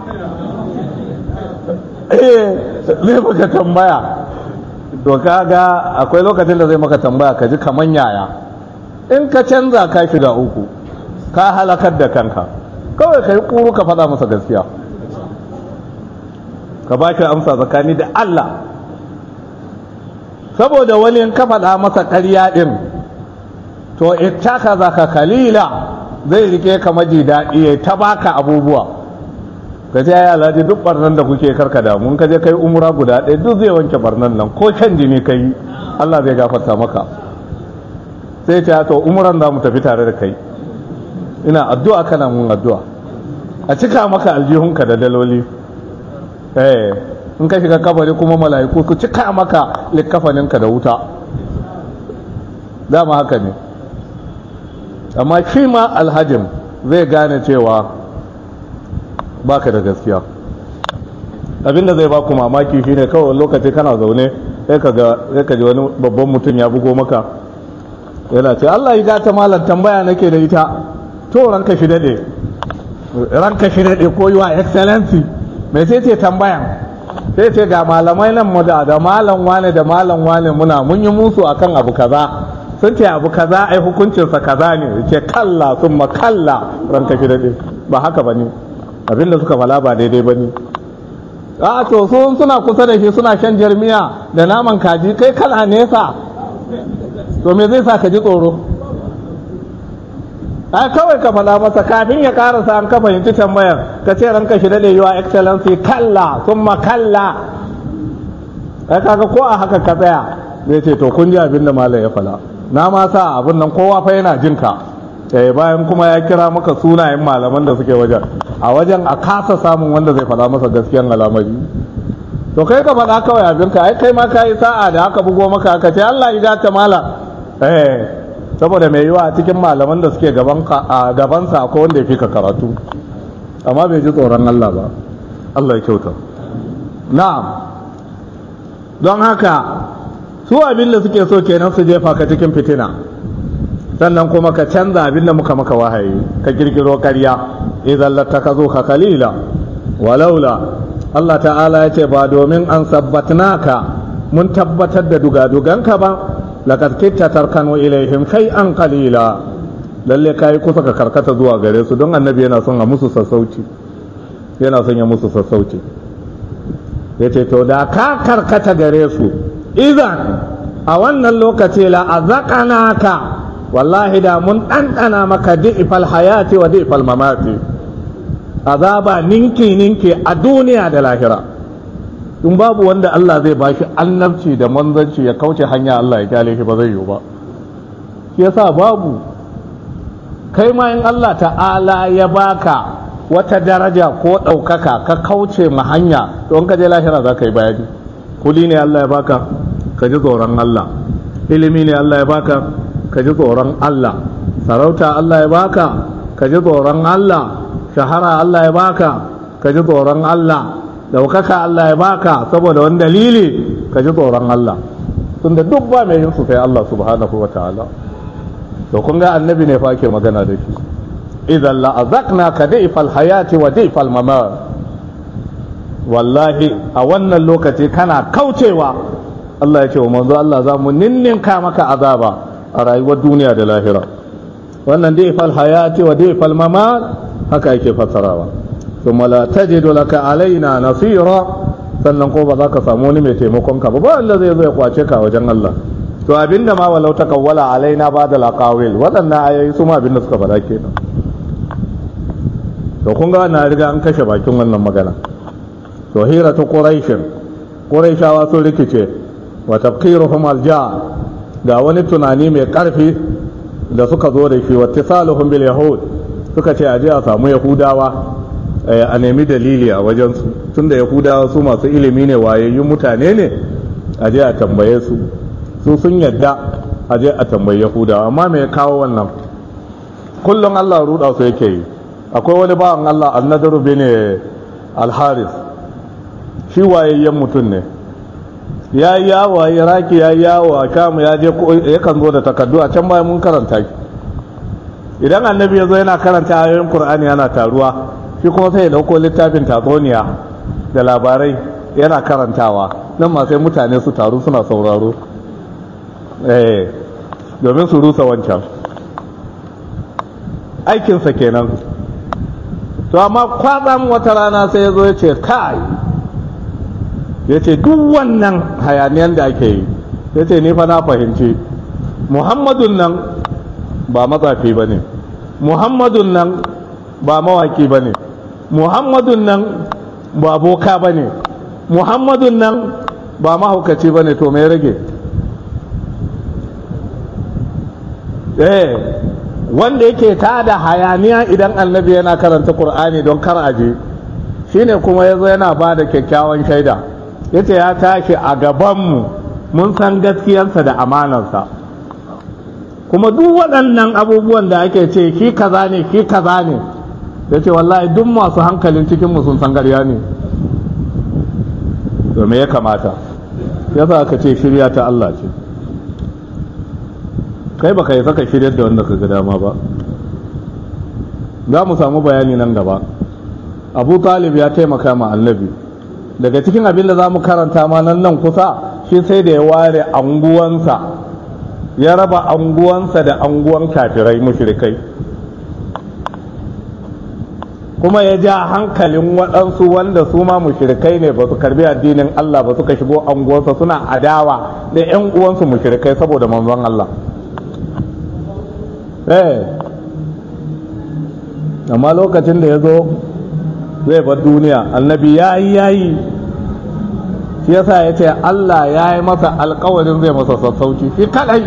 eh zai maka tambaya to kaga akwai lokacin da zai maka tambaya ka ji kaman yaya in ka canza ka shiga uku ka halakar da kanka kawai ka yi kuru ka faɗa masa gaskiya ka ba ki amsa tsakani da Allah saboda wani in ka faɗa masa ƙarya ɗin to ita ka za ka kalila zai rike ka maji daɗi ya ta baka abubuwa ka ce ya alhaji duk barnan da kuke karka damu in ka je kai umra guda ɗaya duk zai wanke barnan nan ko can jini ka yi Allah zai gafarta maka sai ce to umran za mu tafi tare da kai ina addu'a kana mun addu'a a cika maka aljihunka da daloli eh in ka shiga kabari kuma mala'iku su cika maka likkafaninka da wuta dama haka ne amma shi ma alhajin zai gane cewa baka da gaskiya abinda zai baku mamaki shine kawai lokaci kana zaune sai ka ga sai ka ji wani babban mutum ya bugo maka yana ce Allah ya gata malam tambaya nake da ita to ranka shi dade ranka shi dade ko yiwa excellency me sai ce tambayan sai ce ga malamai nan mu da da malam wane da malam wane muna mun yi musu akan abu kaza sun ce abu kaza ai hukuncinsa kaza ne ce kalla summa kalla ranka shi dade ba haka bane abinda suka fala ba daidai bane a to su suna kusa da shi suna shan jarmiya da naman kaji kai kana nesa to me zai sa ka ji tsoro a kawai ka fala masa kafin ya karasa an ka fahimci tambayar ka ce ranka shi dade yiwa excellency kalla summa kalla ai kaga ko a haka ka tsaya zai ce to kun ji abinda malam ya fala na ma sa abin nan kowa fa yana jin ka eh bayan kuma ya kira maka sunayen malaman da suke wajen a wajen a kasa samun wanda zai faɗa masa gaskiyan al'amari to kai ka faɗa kawai abin ka ai kai ma kai sa'a da aka bugo maka aka ce Allah ya gata mala eh saboda mai yiwa cikin malaman da suke gaban ka a gaban sa akwai wanda yake ka karatu amma bai ji tsoron Allah ba Allah ya kyauta na'am don haka su abin da suke so kenan su jefa ka cikin fitina sannan kuma ka canza abin da muka maka wahayi ka kirkiro ƙarya idan latakazo ka kalila walaula Allah ta'ala ya ce ba domin an sabbatnaka mun tabbatar da dugaduganka ba laqad kitta tarkanu ilaihim shay'an qalila lalle kai kusa ka karkata zuwa gare su don annabi yana son a musu sassauci yana son ya musu sassauci yace to da ka karkata gare su idan a wannan lokaci la azaqanaka wallahi da mun ɗanɗana maka di'ifal hayati wa di'ifal mamati azaba ninki ninki a duniya da lahira in babu wanda Allah zai bashi annabci da manzanci ya kauce hanya Allah ya kyale shi ba zai yi ba shi yasa babu kai ma in Allah ta'ala ya baka wata daraja ko ɗaukaka ka kauce ma hanya to in ka je lahira za ka yi bayani kuli ne Allah ya baka ka ji tsoron Allah ilimi ne Allah ya baka ka ji tsoron Allah sarauta Allah ya baka ka ji tsoron Allah shahara Allah ya baka ka ji tsoron Allah daukaka Allah ya baka saboda wani dalili ka ji tsoron Allah tunda duk ba mai yin su sai Allah subhanahu wa ta'ala to kun ga annabi ne fa ke magana da shi idan la azaqna ka da'ifal hayati wa da'ifal mamat wallahi a wannan lokaci kana kaucewa Allah ya ce wa manzo Allah za mu ninninka maka azaba a rayuwar duniya da lahira wannan difal hayati wa difal mamat haka yake fassarawa thumma la tajidu laka alaina nasira sannan ko ba za ka samu wani mai taimakon ka ba ba Allah zai zo ya kwace ka wajen Allah to abinda ma walau takawwala alaina ba da laqawil wadannan ayoyi su ma abinda suka fada kenan to kun ga na riga an kashe bakin wannan magana to hiratu quraish quraishawa sun rikice wa tafkiruhum alja ga wani tunani mai karfi da suka zo da shi wa tisaluhum bil yahud suka ce aje a samu yahudawa a nemi dalili a wajen su tunda yahudawa su masu ilimi ne wayayyun mutane ne aje a tambaye su su sun yadda aje a tambayi yahudawa amma me ya kawo wannan kullum Allah ruda su yake yi akwai wani bawan Allah annadaru bin al-haris shi wayayyen mutum ne ya yi yawo a iraki ya yi yawo a kamu ya je yakan zo da takardu a can bayan mun karanta shi idan annabi ya zo yana karanta ayoyin qur'ani yana taruwa shi kuma sai ya dauko littafin tatsuniya da labarai yana karantawa nan ma sai mutane su taru suna sauraro eh domin su rusa wancan aikinsa kenan to amma kwatsam wata rana sai ya zo ya ce kai ya ce duk wannan hayaniyan da ake yi ya ce ni fa na fahimci muhammadun nan ba matsafi ba ne muhammadun nan ba mawaki ba ne muhammadun nan ba boka ba ne muhammadun nan ba mahaukaci ba ne to mai rage eh wanda yake tada hayaniya idan annabi yana karanta qur'ani don kar aje shine kuma yazo yana ba da kyakkyawan shaida yace ya tashi a gabanmu mun san gaskiyarsa da amanarsa kuma duk waɗannan abubuwan da ake ce ki kaza ne ki kaza ne yace wallahi duk masu hankalin cikin mu sun san ƙarya ne to me ya kamata yasa aka ce shirya ta Allah ce kai baka yi saka shiryar da wanda ka ga dama ba za mu samu bayani nan gaba Abu Talib ya taimaka ma annabi daga cikin abin da za mu karanta ma nan nan kusa shi sai da ya ware anguwansa ya raba anguwansa da anguwan kafirai mushrikai kuma ya ja hankalin waɗansu wanda su ma mushrikai ne ba su karbi addinin Allah ba suka shigo anguwansa suna adawa da ƴan uwansu mushrikai saboda manzon Allah eh amma lokacin da ya zo zai bar duniya annabi ya yi ya yi shi yasa ya ce Allah ya yi masa alkawarin zai masa sassauci shi kadai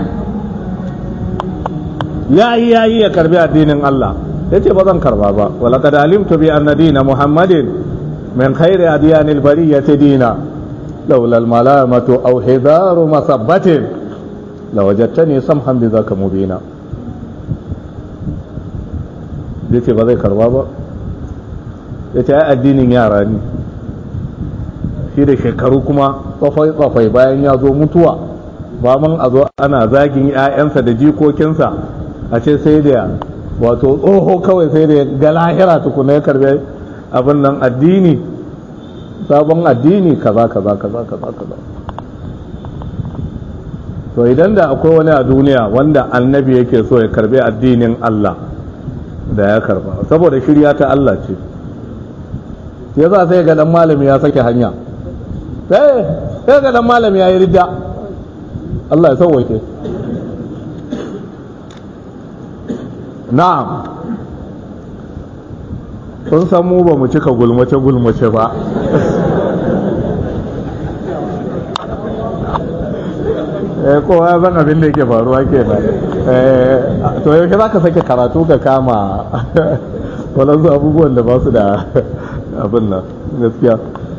ya yi ya yi ya karbi addinin Allah ya ce ba zan karba ba wala kad alimtu bi anna dina muhammadin min khairi adyanil bariyati dina laula al malamatu aw hidaru masabbatin lawajadtani samhan bi zaka mubina yace ba zai karba ba yace ai addinin yara ne shi da shekaru kuma tsafai tsafai bayan ya zo mutuwa ba man a zo ana zagin 'ya'yansa da jikokinsa a ce sai da wato tsoho kawai sai da ga lahira tukuna ya karbe abin nan addini sabon addini kaza kaza kaza kaza kaza to idan da akwai wani a duniya wanda annabi yake so ya karbe addinin Allah da ya karba saboda shirya ta Allah ce ya za sai ga dan malami ya sake hanya sai sai ga dan malami ya yi ridda Allah ya sauwake na'am sun san mu ba mu cika gulmace gulmace ba eh kowa ban abin da yake faruwa kenan eh to yau za ka sake karatu ka kama walansu abubuwan da ba su da abin nan gaskiya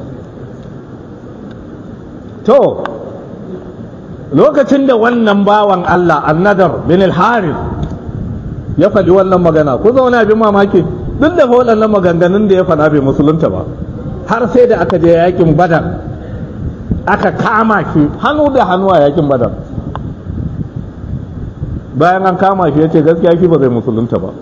to lokacin da wannan bawan Allah annadar bin al-harith ya faɗi wannan magana ku zauna abin mamaki duk da waɗannan maganganun da ya faɗa bai musulunta ba har sai da aka je yakin badar aka kama shi hannu da hannu a yakin badar bayan an kama shi ya ce gaskiya shi ba zai musulunta ba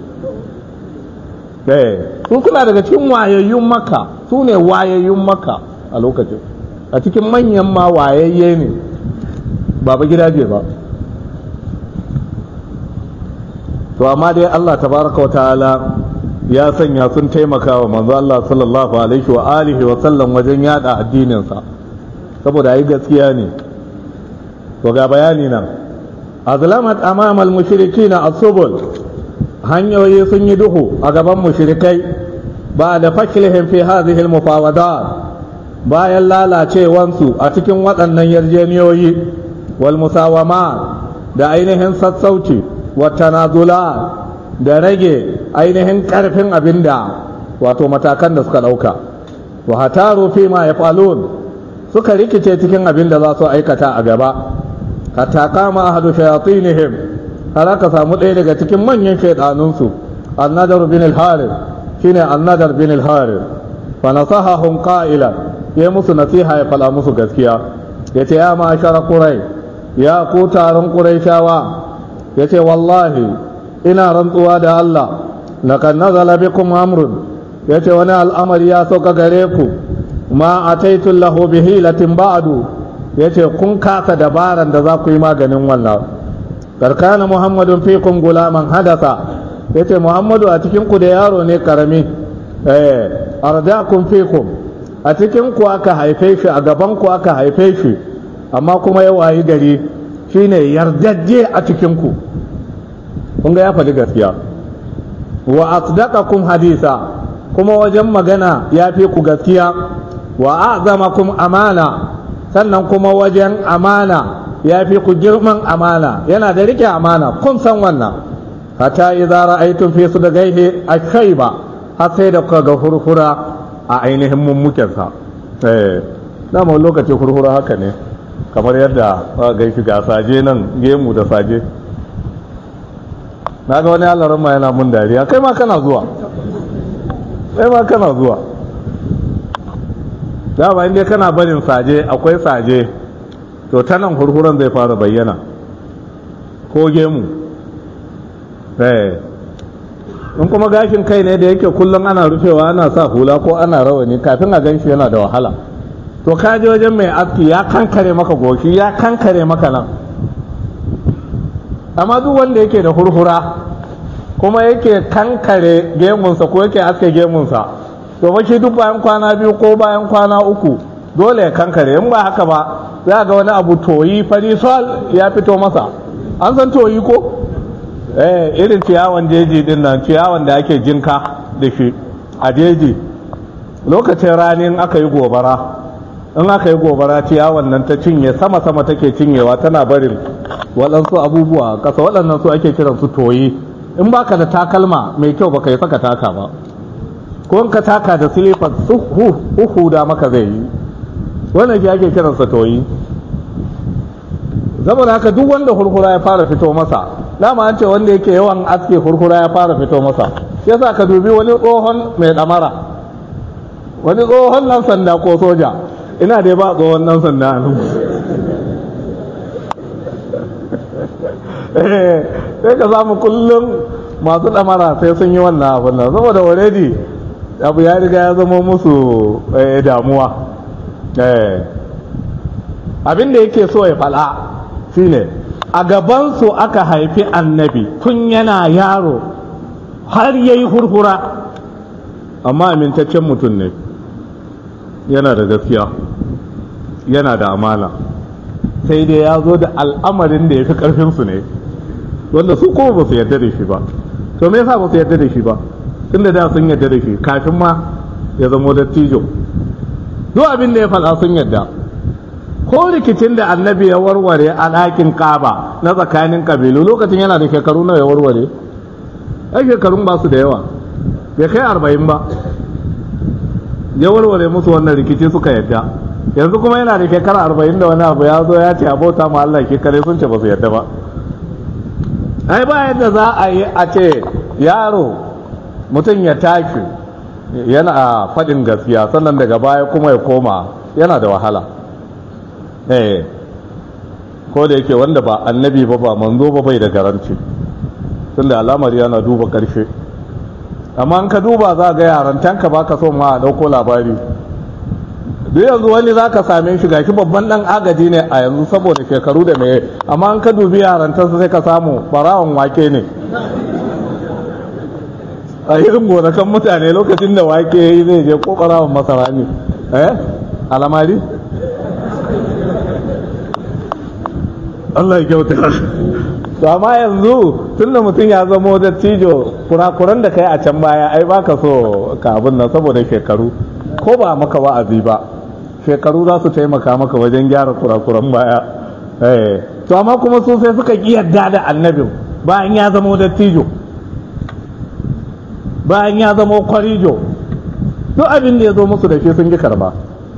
su suna daga cikin wayayyun maka su ne wayayyun maka a lokacin a cikin manyan ma wayayye ne ba ba gidaje ba to to amma dai Allah tabaraka wa ta'ala ya sanya sun taimaka wa manzo Allah sallallahu alaihi wa alihi wa sallam wajen yada addininsa saboda ai gaskiya ne to ga bayani nan azlamat amama al-mushrikin as-subul hanyoyi sun yi duhu a gaban mushrikai ba da fakilihim fi hadhihi al-mufawadat bayan lalacewansu a cikin waɗannan yarjeniyoyi wal musawamat da ainihin sassauci wa tanazulat da rage ainihin karfin abinda wato matakan da suka dauka wa hataru fi ma yafalun suka rikice cikin abinda za su aikata a gaba hatta kama ahadu shayatinihim har aka samu ɗaya daga cikin manyan shaidanun su annadar bin al-harith shine annadar bin al-harith fa nasahahum qa'ila ya musu nasiha ya fala musu gaskiya yace ya ma shara qurai ya ku taron quraishawa yace wallahi ina rantsuwa da Allah laqad nazala bikum amrun yace wani al'amari ya sauka gare ku ma ataitu lahu bihilatin ba'du yace kun kasa dabaran da za ku yi maganin wannan karkana muhammadun fikum gulaman hadasa yace muhammadu a cikin ku da yaro ne karami eh ardakum fikum a cikin ku aka haife shi a gaban ku aka haife shi amma kuma ya wayi gari shine yardajje a cikin ku kun ga ya faɗi gaskiya wa asdaqakum hadisa kuma wajen magana ya fi ku gaskiya wa a'zamakum amana sannan kuma wajen amana ya fi ku girman amana yana da rike amana kun san wannan hatta idza ra'aytum fi sudagaihi ashayba har sai da kuka ga hurhura a ainihin mummuken sa eh dama lokaci hurhura haka ne kamar yadda ga shi ga saje nan gemu da saje na ga wani alaran ma yana mun dariya kai ma kana zuwa kai ma kana zuwa da ba inda kana barin saje akwai saje to ta nan hurhuran zai fara bayyana ko gemu eh in kuma gashin kai ne da yake kullum ana rufewa ana sa hula ko ana rawani kafin a ganshi yana da wahala to ka je wajen mai aski ya kankare maka goshi ya kankare maka nan amma duk wanda yake da hurhura kuma yake kankare gemunsa ko yake aske gemunsa to ba shi duk bayan kwana biyu ko bayan kwana uku dole ya kankare in ba haka ba za ga wani abu toyi fari sol ya fito masa an san toyi ko eh irin ciyawan jeji din nan ciyawan da ake jinka da shi a jeji lokacin rani in aka yi gobara in aka yi gobara ciyawan nan ta cinye sama sama take cinyewa tana barin waɗansu abubuwa ƙasa waɗannan su ake kiran su toyi in baka da takalma mai kyau baka yi saka taka ba ko in ka taka da silifar su hu da maka zai yi wannan shi ake kiransa toyi saboda haka duk wanda hurhura ya fara fito masa dama an ce wanda yake yawan aske hurhura ya fara fito masa yasa ka dubi wani tsohon mai damara wani tsohon nan sanda ko soja ina dai ba tsohon nan sanda a nan sai ka samu kullum masu damara sai sun yi wannan abin nan saboda already abu ya riga ya zama musu damuwa abin da yake so ya fala shine a gabansu aka haifi annabi tun yana yaro har ya yi hurhura amma amintaccen mutum ne yana da gaskiya yana da amana sai dai ya zo da al'amarin da ya fi ƙarfinsu ne wanda su kuma ba su yarda da shi ba to me yasa ba su yarda da shi ba tunda da sun yarda da shi kafin ma ya zama dattijo duk abin da ya faɗa sun yarda ko rikicin da annabi ya warware a ɗakin kaba na tsakanin kabilu lokacin yana da shekaru nawa ya warware ai shekarun ba su da yawa bai kai arba'in ba ya warware musu wannan rikici suka yarda yanzu kuma yana da shekara arba'in da wani abu ya zo ya ce abota ma Allah ke kare sun ce ba su yarda ba ai ba yadda za a yi a ce yaro mutum ya tashi yana faɗin gaskiya sannan daga baya kuma ya koma yana da wahala eh ko da yake wanda ba annabi ba ba manzo ba bai da garanci tunda al'amari yana duba ƙarshe amma an ka duba za ga yarantanka ba ka so ma a ɗauko labari duk yanzu wani za ka same shi gashi babban ɗan agaji ne a yanzu saboda shekaru da mai amma an ka dubi yarantarsa sai ka samu ɓarawon wake ne a irin gonakan mutane lokacin da wake yi zai je ko ɓarawan masara ne eh alamari Allah ya kyauta to amma yanzu tun da mutum ya zama dattijo kurakuran da kai a can baya ai baka so ka abin nan saboda shekaru ko ba maka wa'azi ba shekaru za su taimaka maka wajen gyara kurakuran baya eh to amma kuma su sai suka ki yarda da annabin bayan ya zama dattijo bayan ya zama kwarijo duk abin da ya zo musu da shi sun ji karba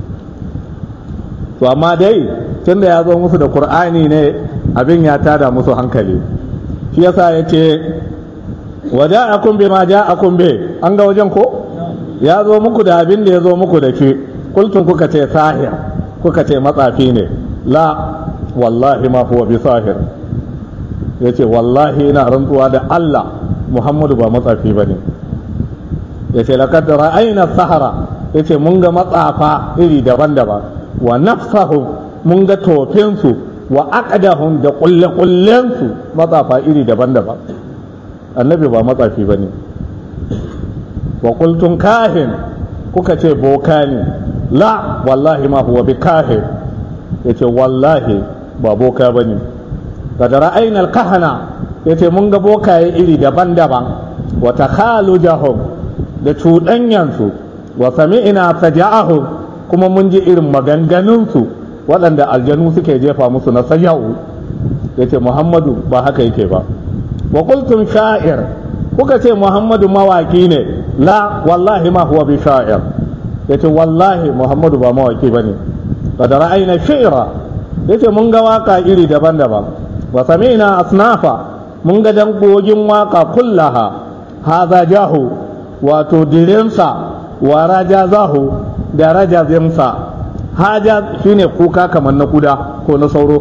to amma dai tun da ya zo musu da qur'ani ne abin ya tada musu hankali shi yasa ya ce wada'akum bima ja'akum bi an ga wajen ko ya zo muku da abin da ya zo muku da shi kultun kuka ce sahir kuka ce matsafi ne la wallahi ma huwa bi sahir yace wallahi ina rantsuwa da Allah Muhammadu ba matsafi bane yace laqad ra'ayna sahara yace mun ga matsafa iri daban-daban wa nafsahum mun ga tofinsu wa aqdahum da kulle-kullensu matsafa iri daban-daban annabi ba matsafi bane wa qultum kahin kuka ce boka ne la wallahi ma huwa bi kahin yace wallahi ba boka bane kada ra'ayna al-kahana yace mun ga bokaye iri daban-daban wa takhalujahum da cuɗanyansu wa sami'ina saja'ahum kuma mun ji irin maganganunsu waɗanda aljanu suke jefa musu na saja'u yace Muhammadu ba haka yake ba wa qultum sha'ir kuka ce Muhammadu mawaki ne la wallahi ma huwa bi sha'ir yace wallahi Muhammadu ba mawaki bane qad ra'ayna shi'ra yace mun ga waka iri daban-daban wa sami'na asnafa mun ga dangogin waka kullaha hadha jahu wato dirinsa wa rajazahu da rajazimsa haja shine kuka kamar na kuda ko na sauro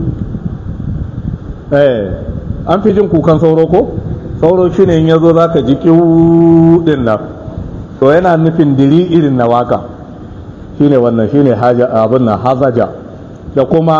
eh an fi jin kukan sauro ko sauro shine in yazo zaka ji kiudin nan to yana nufin diri irin na waka shine wannan shine haja abin nan hazaja da kuma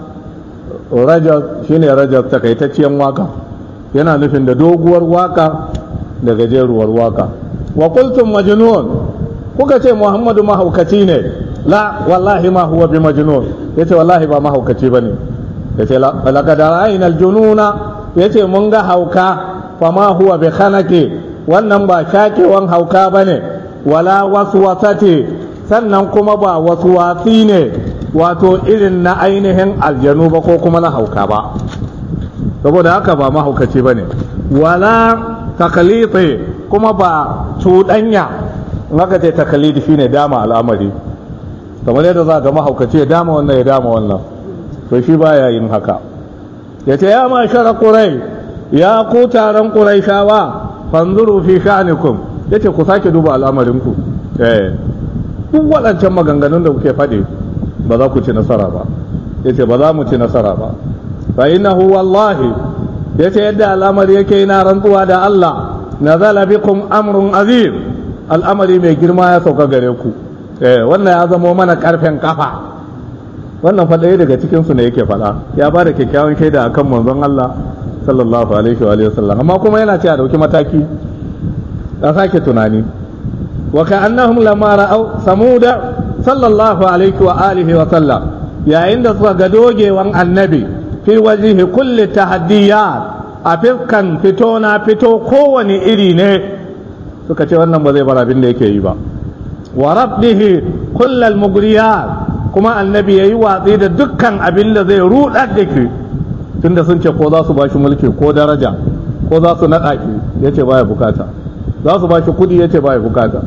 raja shine raja takaitacciyar waka yana nufin da doguwar waka da gajeruwar waka wa qultum majnun kuka ce Muhammadu mahaukaci ne la wallahi ma huwa bi majnun yace wallahi ba mahaukaci bane yace laqad ra'ayna al-jununa yace mun ga hauka fa ma huwa bi khanaki wannan ba shakewan hauka bane wala waswasati sannan kuma ba waswasi ne wato irin na ainihin aljanu ba ko kuma na hauka ba saboda haka ba mahaukaci bane wala takaliti kuma ba cuɗanya maka ce takalidi shine dama al'amari kamar yadda za ga mahaukaci ya dama wannan ya dama wannan to shi baya yin haka yace ya ma shara qurai ya ku taron quraishawa fanzuru fi sha'nikum yace ku sake duba al'amarinku eh duk waɗancan maganganun da kuke faɗi ba za ku ci nasara ba yace ba za mu ci nasara ba fa innahu wallahi yace yadda al'amari yake ina rantsuwa da Allah nazala bikum amrun azim al'amari mai girma ya sauka gare ku eh wannan ya zama mana karfen kafa wannan fa ɗaya daga cikin su ne yake faɗa ya ba da kyakkyawan shaida akan manzon Allah sallallahu alaihi wa alihi wasallam amma kuma yana cewa dauki mataki da sake tunani wa ka'annahum lamma ra'aw samuda sallallahu alaihi wa alihi wa sallam yayin da suka ga dogewan annabi fi wajihi kulli tahaddiyat a fiskan fito na fito kowane iri ne suka ce wannan ba zai bar abin da yake yi ba wa rabbihi kullal mugriyat kuma annabi yayi watsi da dukkan abin da zai rudar da ke tunda sun ce ko za su bashi mulki ko daraja ko za su nada ki yace baya bukata za su bashi kudi yace baya bukata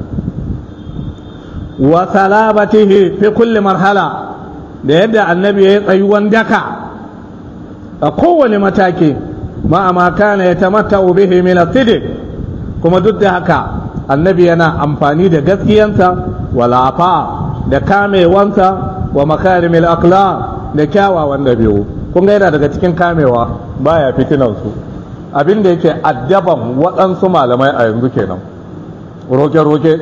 wa salabatihi fi kulli marhala da yadda annabi yayi tsayuwan daka a kowane mataki ma ma kana yatamatta'u bihi min as-sidq kuma duk da haka annabi yana amfani da gaskiyansa wala afa da kamewansa wa makarimil akhlaq da kyawawan dabi'u kun ga yana daga cikin kamewa baya fitinan su abin da yake addaban waɗansu malamai a yanzu kenan roke-roke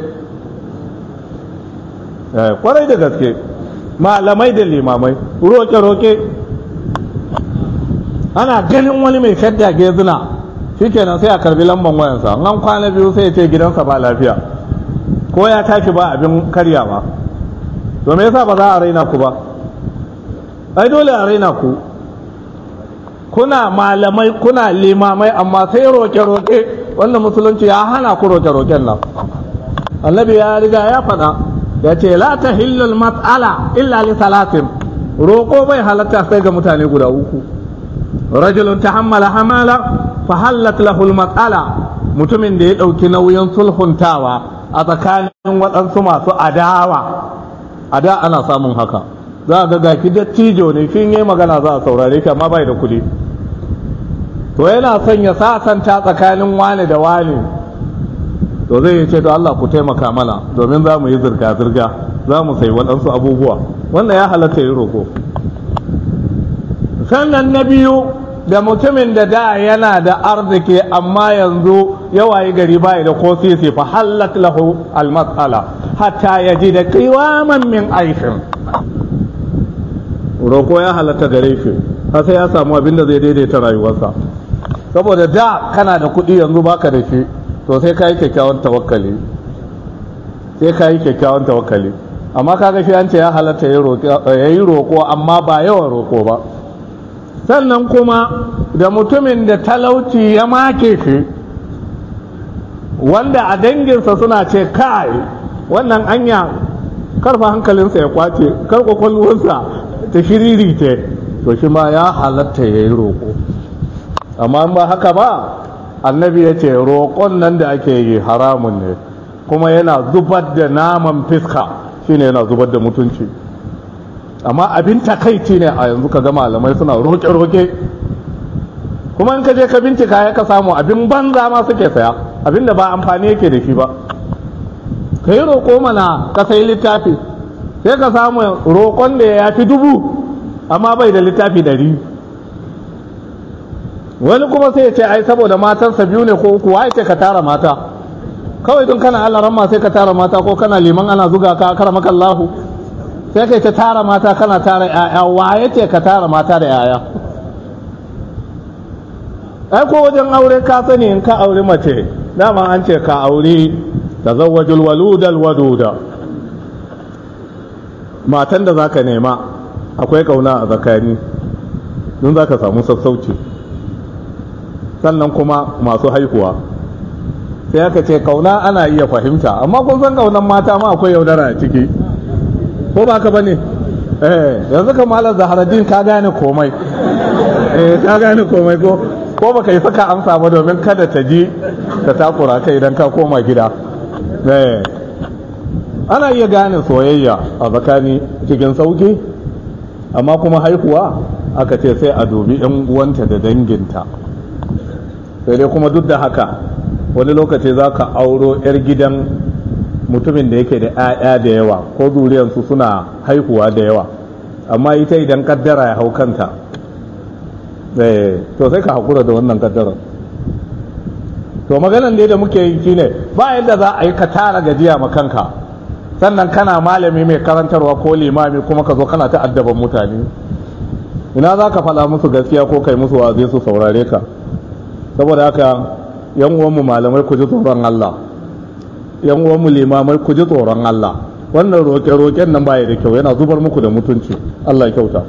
kwarai da gaske malamai da limamai roke-roke ana ganin wani mai shadda gezuna shikenan sai a karbi lamban wayansa an kwana biyu sai ya ce gidansa ba lafiya ko ya tashi ba abin karya ba. to me yasa ba za a raina ku ba? ai dole a raina ku. kuna malamai kuna limamai amma sai roke-roke wanda musulunci ya hana ku roke-roken nan. annabi ya riga ya faɗa ya ce la ta hillul mas'ala illa li salatin, roƙo bai halatta sai ga mutane guda uku. rajulun tahammala hamala fa hallat lahu mas'ala, mutumin da ya ɗauki nauyin sulhuntawa a tsakanin waɗansu masu adawa. a da ana samun haka, za a ga gaki dattijo ne shi yi magana za a saurare shi amma bai da kuɗi, to yana son ya sasanta tsakanin wane da wane, to zai ce to Allah ku taimaka mana domin za mu yi zirga-zirga, za mu sayi waɗansu abubuwa, wannan ya halatta yi roƙo. sannan na biyu da mutumin da da yana da arziki amma yanzu yawayi gari bai da ko sisi fa halat lahu almas'ala hatta yaji da qiwaman min aishin, roƙo ya halatta gare shi har sai ya samu abin da zai daidaita rayuwarsa. saboda da kana da kuɗi yanzu baka da shi, to sai ka yi kyakkyawan tawakkali sai ka yi kyakkyawan tawakkali amma kaga shi an ce ya halatta ya yi roƙo amma ba yawan roƙo ba. sannan kuma da mutumin da talauci ya make shi, wanda a danginsa suna ce kai wannan anya karfa hankalinsa ya kwace kar kwakwalwarsa ta shiriri ce, to shi ma ya halatta ya yi roƙo. amma ba haka ba, annabi ya ce roƙon nan da ake yi haramun ne kuma yana zubar da naman fiska, shine yana zubar da mutunci. amma abin takaici ne a yanzu ka ga malamai suna roƙe-roƙe, kuma in ka je ka bincika ya ka samu abin banza ma suke saya, abin da ba amfani yake da shi ba. ka yi roƙo mana ka sayi littafi, sai ka samu roƙon da ya fi dubu amma bai da littafi ɗari. wani kuma sai ya ce ai saboda matarsa biyu ne ko uku, wai ce ka tara mata kawai don kana Allah ramma sai ka tara mata, ko kana liman ana zuga ka karama kallahu sai kai ta tara mata kana tara yaya, waye ce ka tara mata da yaya? ai ko wajen aure ka sani in ka aure mace dama an ce ka aure tazawwajul waludal waduda, matan da zaka nema akwai kauna a zakani don zaka samu sassauci. sannan kuma masu haihuwa sai aka ce kauna ana iya fahimta, amma kun san kaunan mata ma akwai yaudara a ciki, ko ba ka bane? eh yanzu kan malam Zaharaddin ka gane komai, eh ka gane komai ko ko baka yi saka amsa ba domin kada ta ji ta takura kai idan ka koma gida. eh ana iya gane soyayya a tsakani cikin sauki, amma kuma haihuwa aka ce sai a dubi yan uwanta da danginta. sai dai kuma duk da haka wani lokaci za ka auro 'yar gidan mutumin da yake da 'ya'ya da yawa ko zuriyarsu suna haihuwa da yawa, amma ita idan kaddara ya hau kanta to sai ka haƙura da wannan kaddara. to maganan da muke yi shine ba yadda za a yi ka tara gajiya ma kanka sannan kana malami mai karantarwa ko limami kuma ka zo kana ta addaban mutane. ina za ka faɗa musu gaskiya ko kai musu wazi su saurare ka? saboda haka yan uwanmu malamai ku ji tsoron Allah, yan uwanmu limamai ku ji tsoron Allah. wannan roƙe-roƙen nan baya da kyau, yana zubar muku da mutunci. Allah ya kyauta.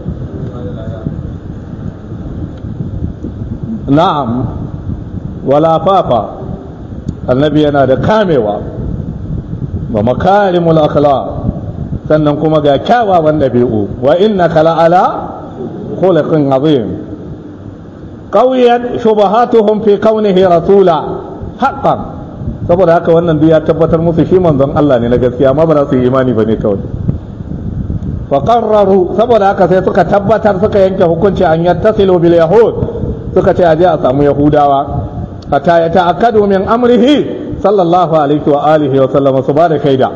na'am wala fafa, annabi yana da kamewa wa makarimul akhlaq, sannan kuma ga kyawawan dabi'u. wa innaka la'ala khuluqin azim. qawiyat shubahatuhum fi kaunihi rasula haqqan, saboda haka wannan duk ya tabbatar musu shi manzon Allah ne na gaskiya, amma ba za su yi imani bane kawai. fa qarraru, saboda haka sai suka tabbatar suka yanke hukunci an yattasilu bil yahud, suka ce aje a samu yahudawa hatta ya ta'akkadu min amrihi sallallahu alaihi wa alihi wa sallam, su ba da shaida.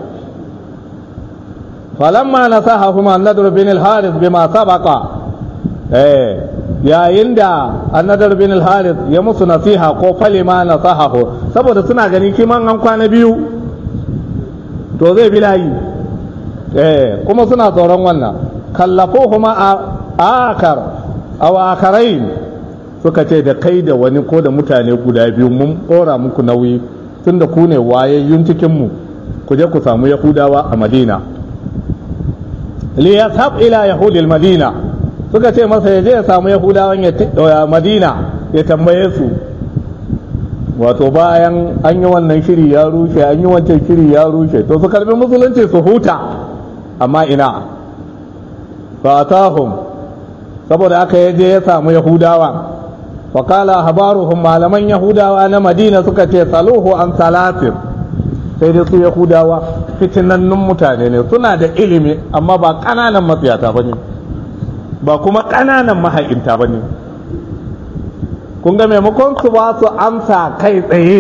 falamma nasahahum an-nadr bin al-harith bima sabaqa, eh yayin da an-nadr bin al-harith ya musu nasiha ko falima nasahahu, saboda suna gani kiman an kwana biyu to zai bi layi, eh kuma suna tsoron wannan. kallafuhuma akar aw akarain, suka ce da kai da wani ko da mutane guda biyu mun ɗora muku nauyi tun da ku ne wayayyun cikinmu ku je ku samu yahudawa a madina liyashab ila yahudil madina suka ce masa ya je ya samu yahudawan ya madina ya tambaye su wato bayan an yi wannan shiri ya rushe an yi wancan shiri ya rushe to su karbi musulunci su huta amma ina fatahum saboda aka yaje ya samu yahudawa faƙala habaruhum malaman yahudawa na madina suka ce saluhu an salatin sai dai su yahudawa fitinannun mutane ne suna da ilimi amma ba ƙananan matsiyata ba ne ba kuma ƙananan mahaikinta ba ne kun ga maimakon su ba su amsa kai tsaye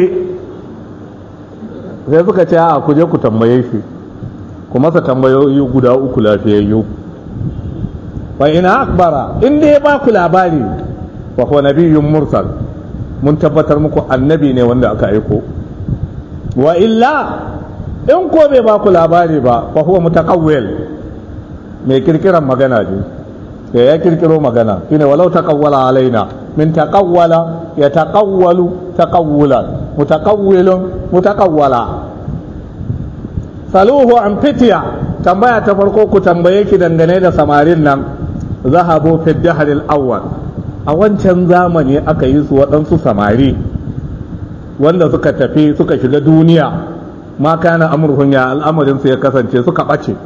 sai suka ce a ku je ku tambaye shi ku masa tambayoyi guda uku lafiyayyu fa ina akbara in dai ba ku labari fa huwa nabiyyun mursal mun tabbatar muku annabi ne wanda aka aiko wa illa in ko bai ba ku labari ba fa huwa mutaqawwil mai kirkiran magana ne da ya kirkiro magana shine walau taqawwala alaina min taqawwala ya taqawwalu taqawwulan mutaqawwilun mutaqawwala saluhu an fitiya tambaya ta farko ku tambaye ki dangane da samarin nan zahabu fi dahr al-awwal a wancan zamani aka yi su waɗansu samari wanda suka tafi suka shiga duniya ma kana amruhum ya al'amarin su ya kasance suka bace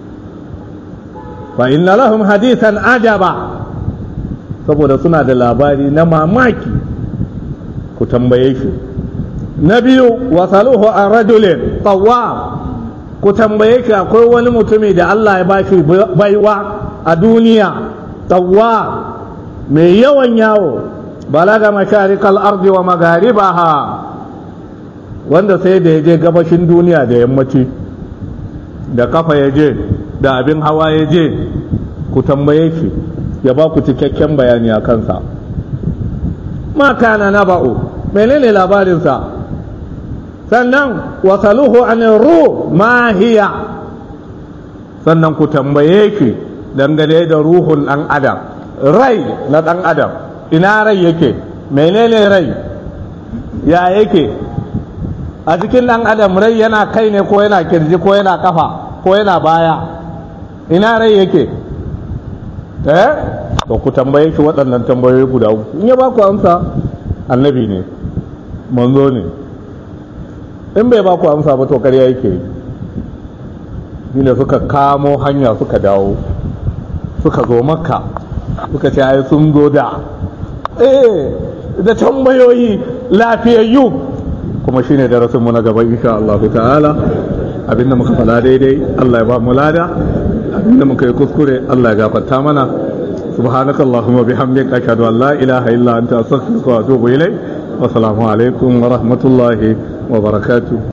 fa inna lahum hadithan ajaba saboda suna da labari na mamaki ku tambaye shi na biyu wasaluhu an rajulin tawwab ku tambaye shi akwai wani mutumi da Allah ya bashi baiwa a duniya tawwab mai yawan yawo balaga masharikal ardi wa magharibaha wanda sai da yaje gabashin duniya da yammaci da kafa yaje da abin hawa yaje ku tambaye shi ya ba ku cikakken bayani a kansa ma kana naba'u menene labarinsa sannan wasaluhu an ruh ma hiya sannan ku tambaye shi dangane da ruhun dan adam rai na dan adam ina rai yake menene rai ya yake a cikin dan adam rai yana kai ne ko yana kirji ko yana kafa ko yana baya ina rai yake eh to ku tambaye shi waɗannan tambayoyi guda uku in ya ba ku amsa annabi ne manzo ne in bai ba ku amsa ba to ƙarya yake yi ne suka kamo hanya suka dawo suka zo makka suka ce ai sun zo da eh da tambayoyi lafiyayyu kuma shine darasin mu na gaba insha Allah ta'ala abinda muka fada daidai Allah ya ba mu lada abinda muka yi kuskure Allah ya gafarta mana subhanakallahumma bihamdika ashhadu an la ilaha illa anta astaghfiruka wa atubu ilayk wa assalamu alaikum wa rahmatullahi wa barakatuh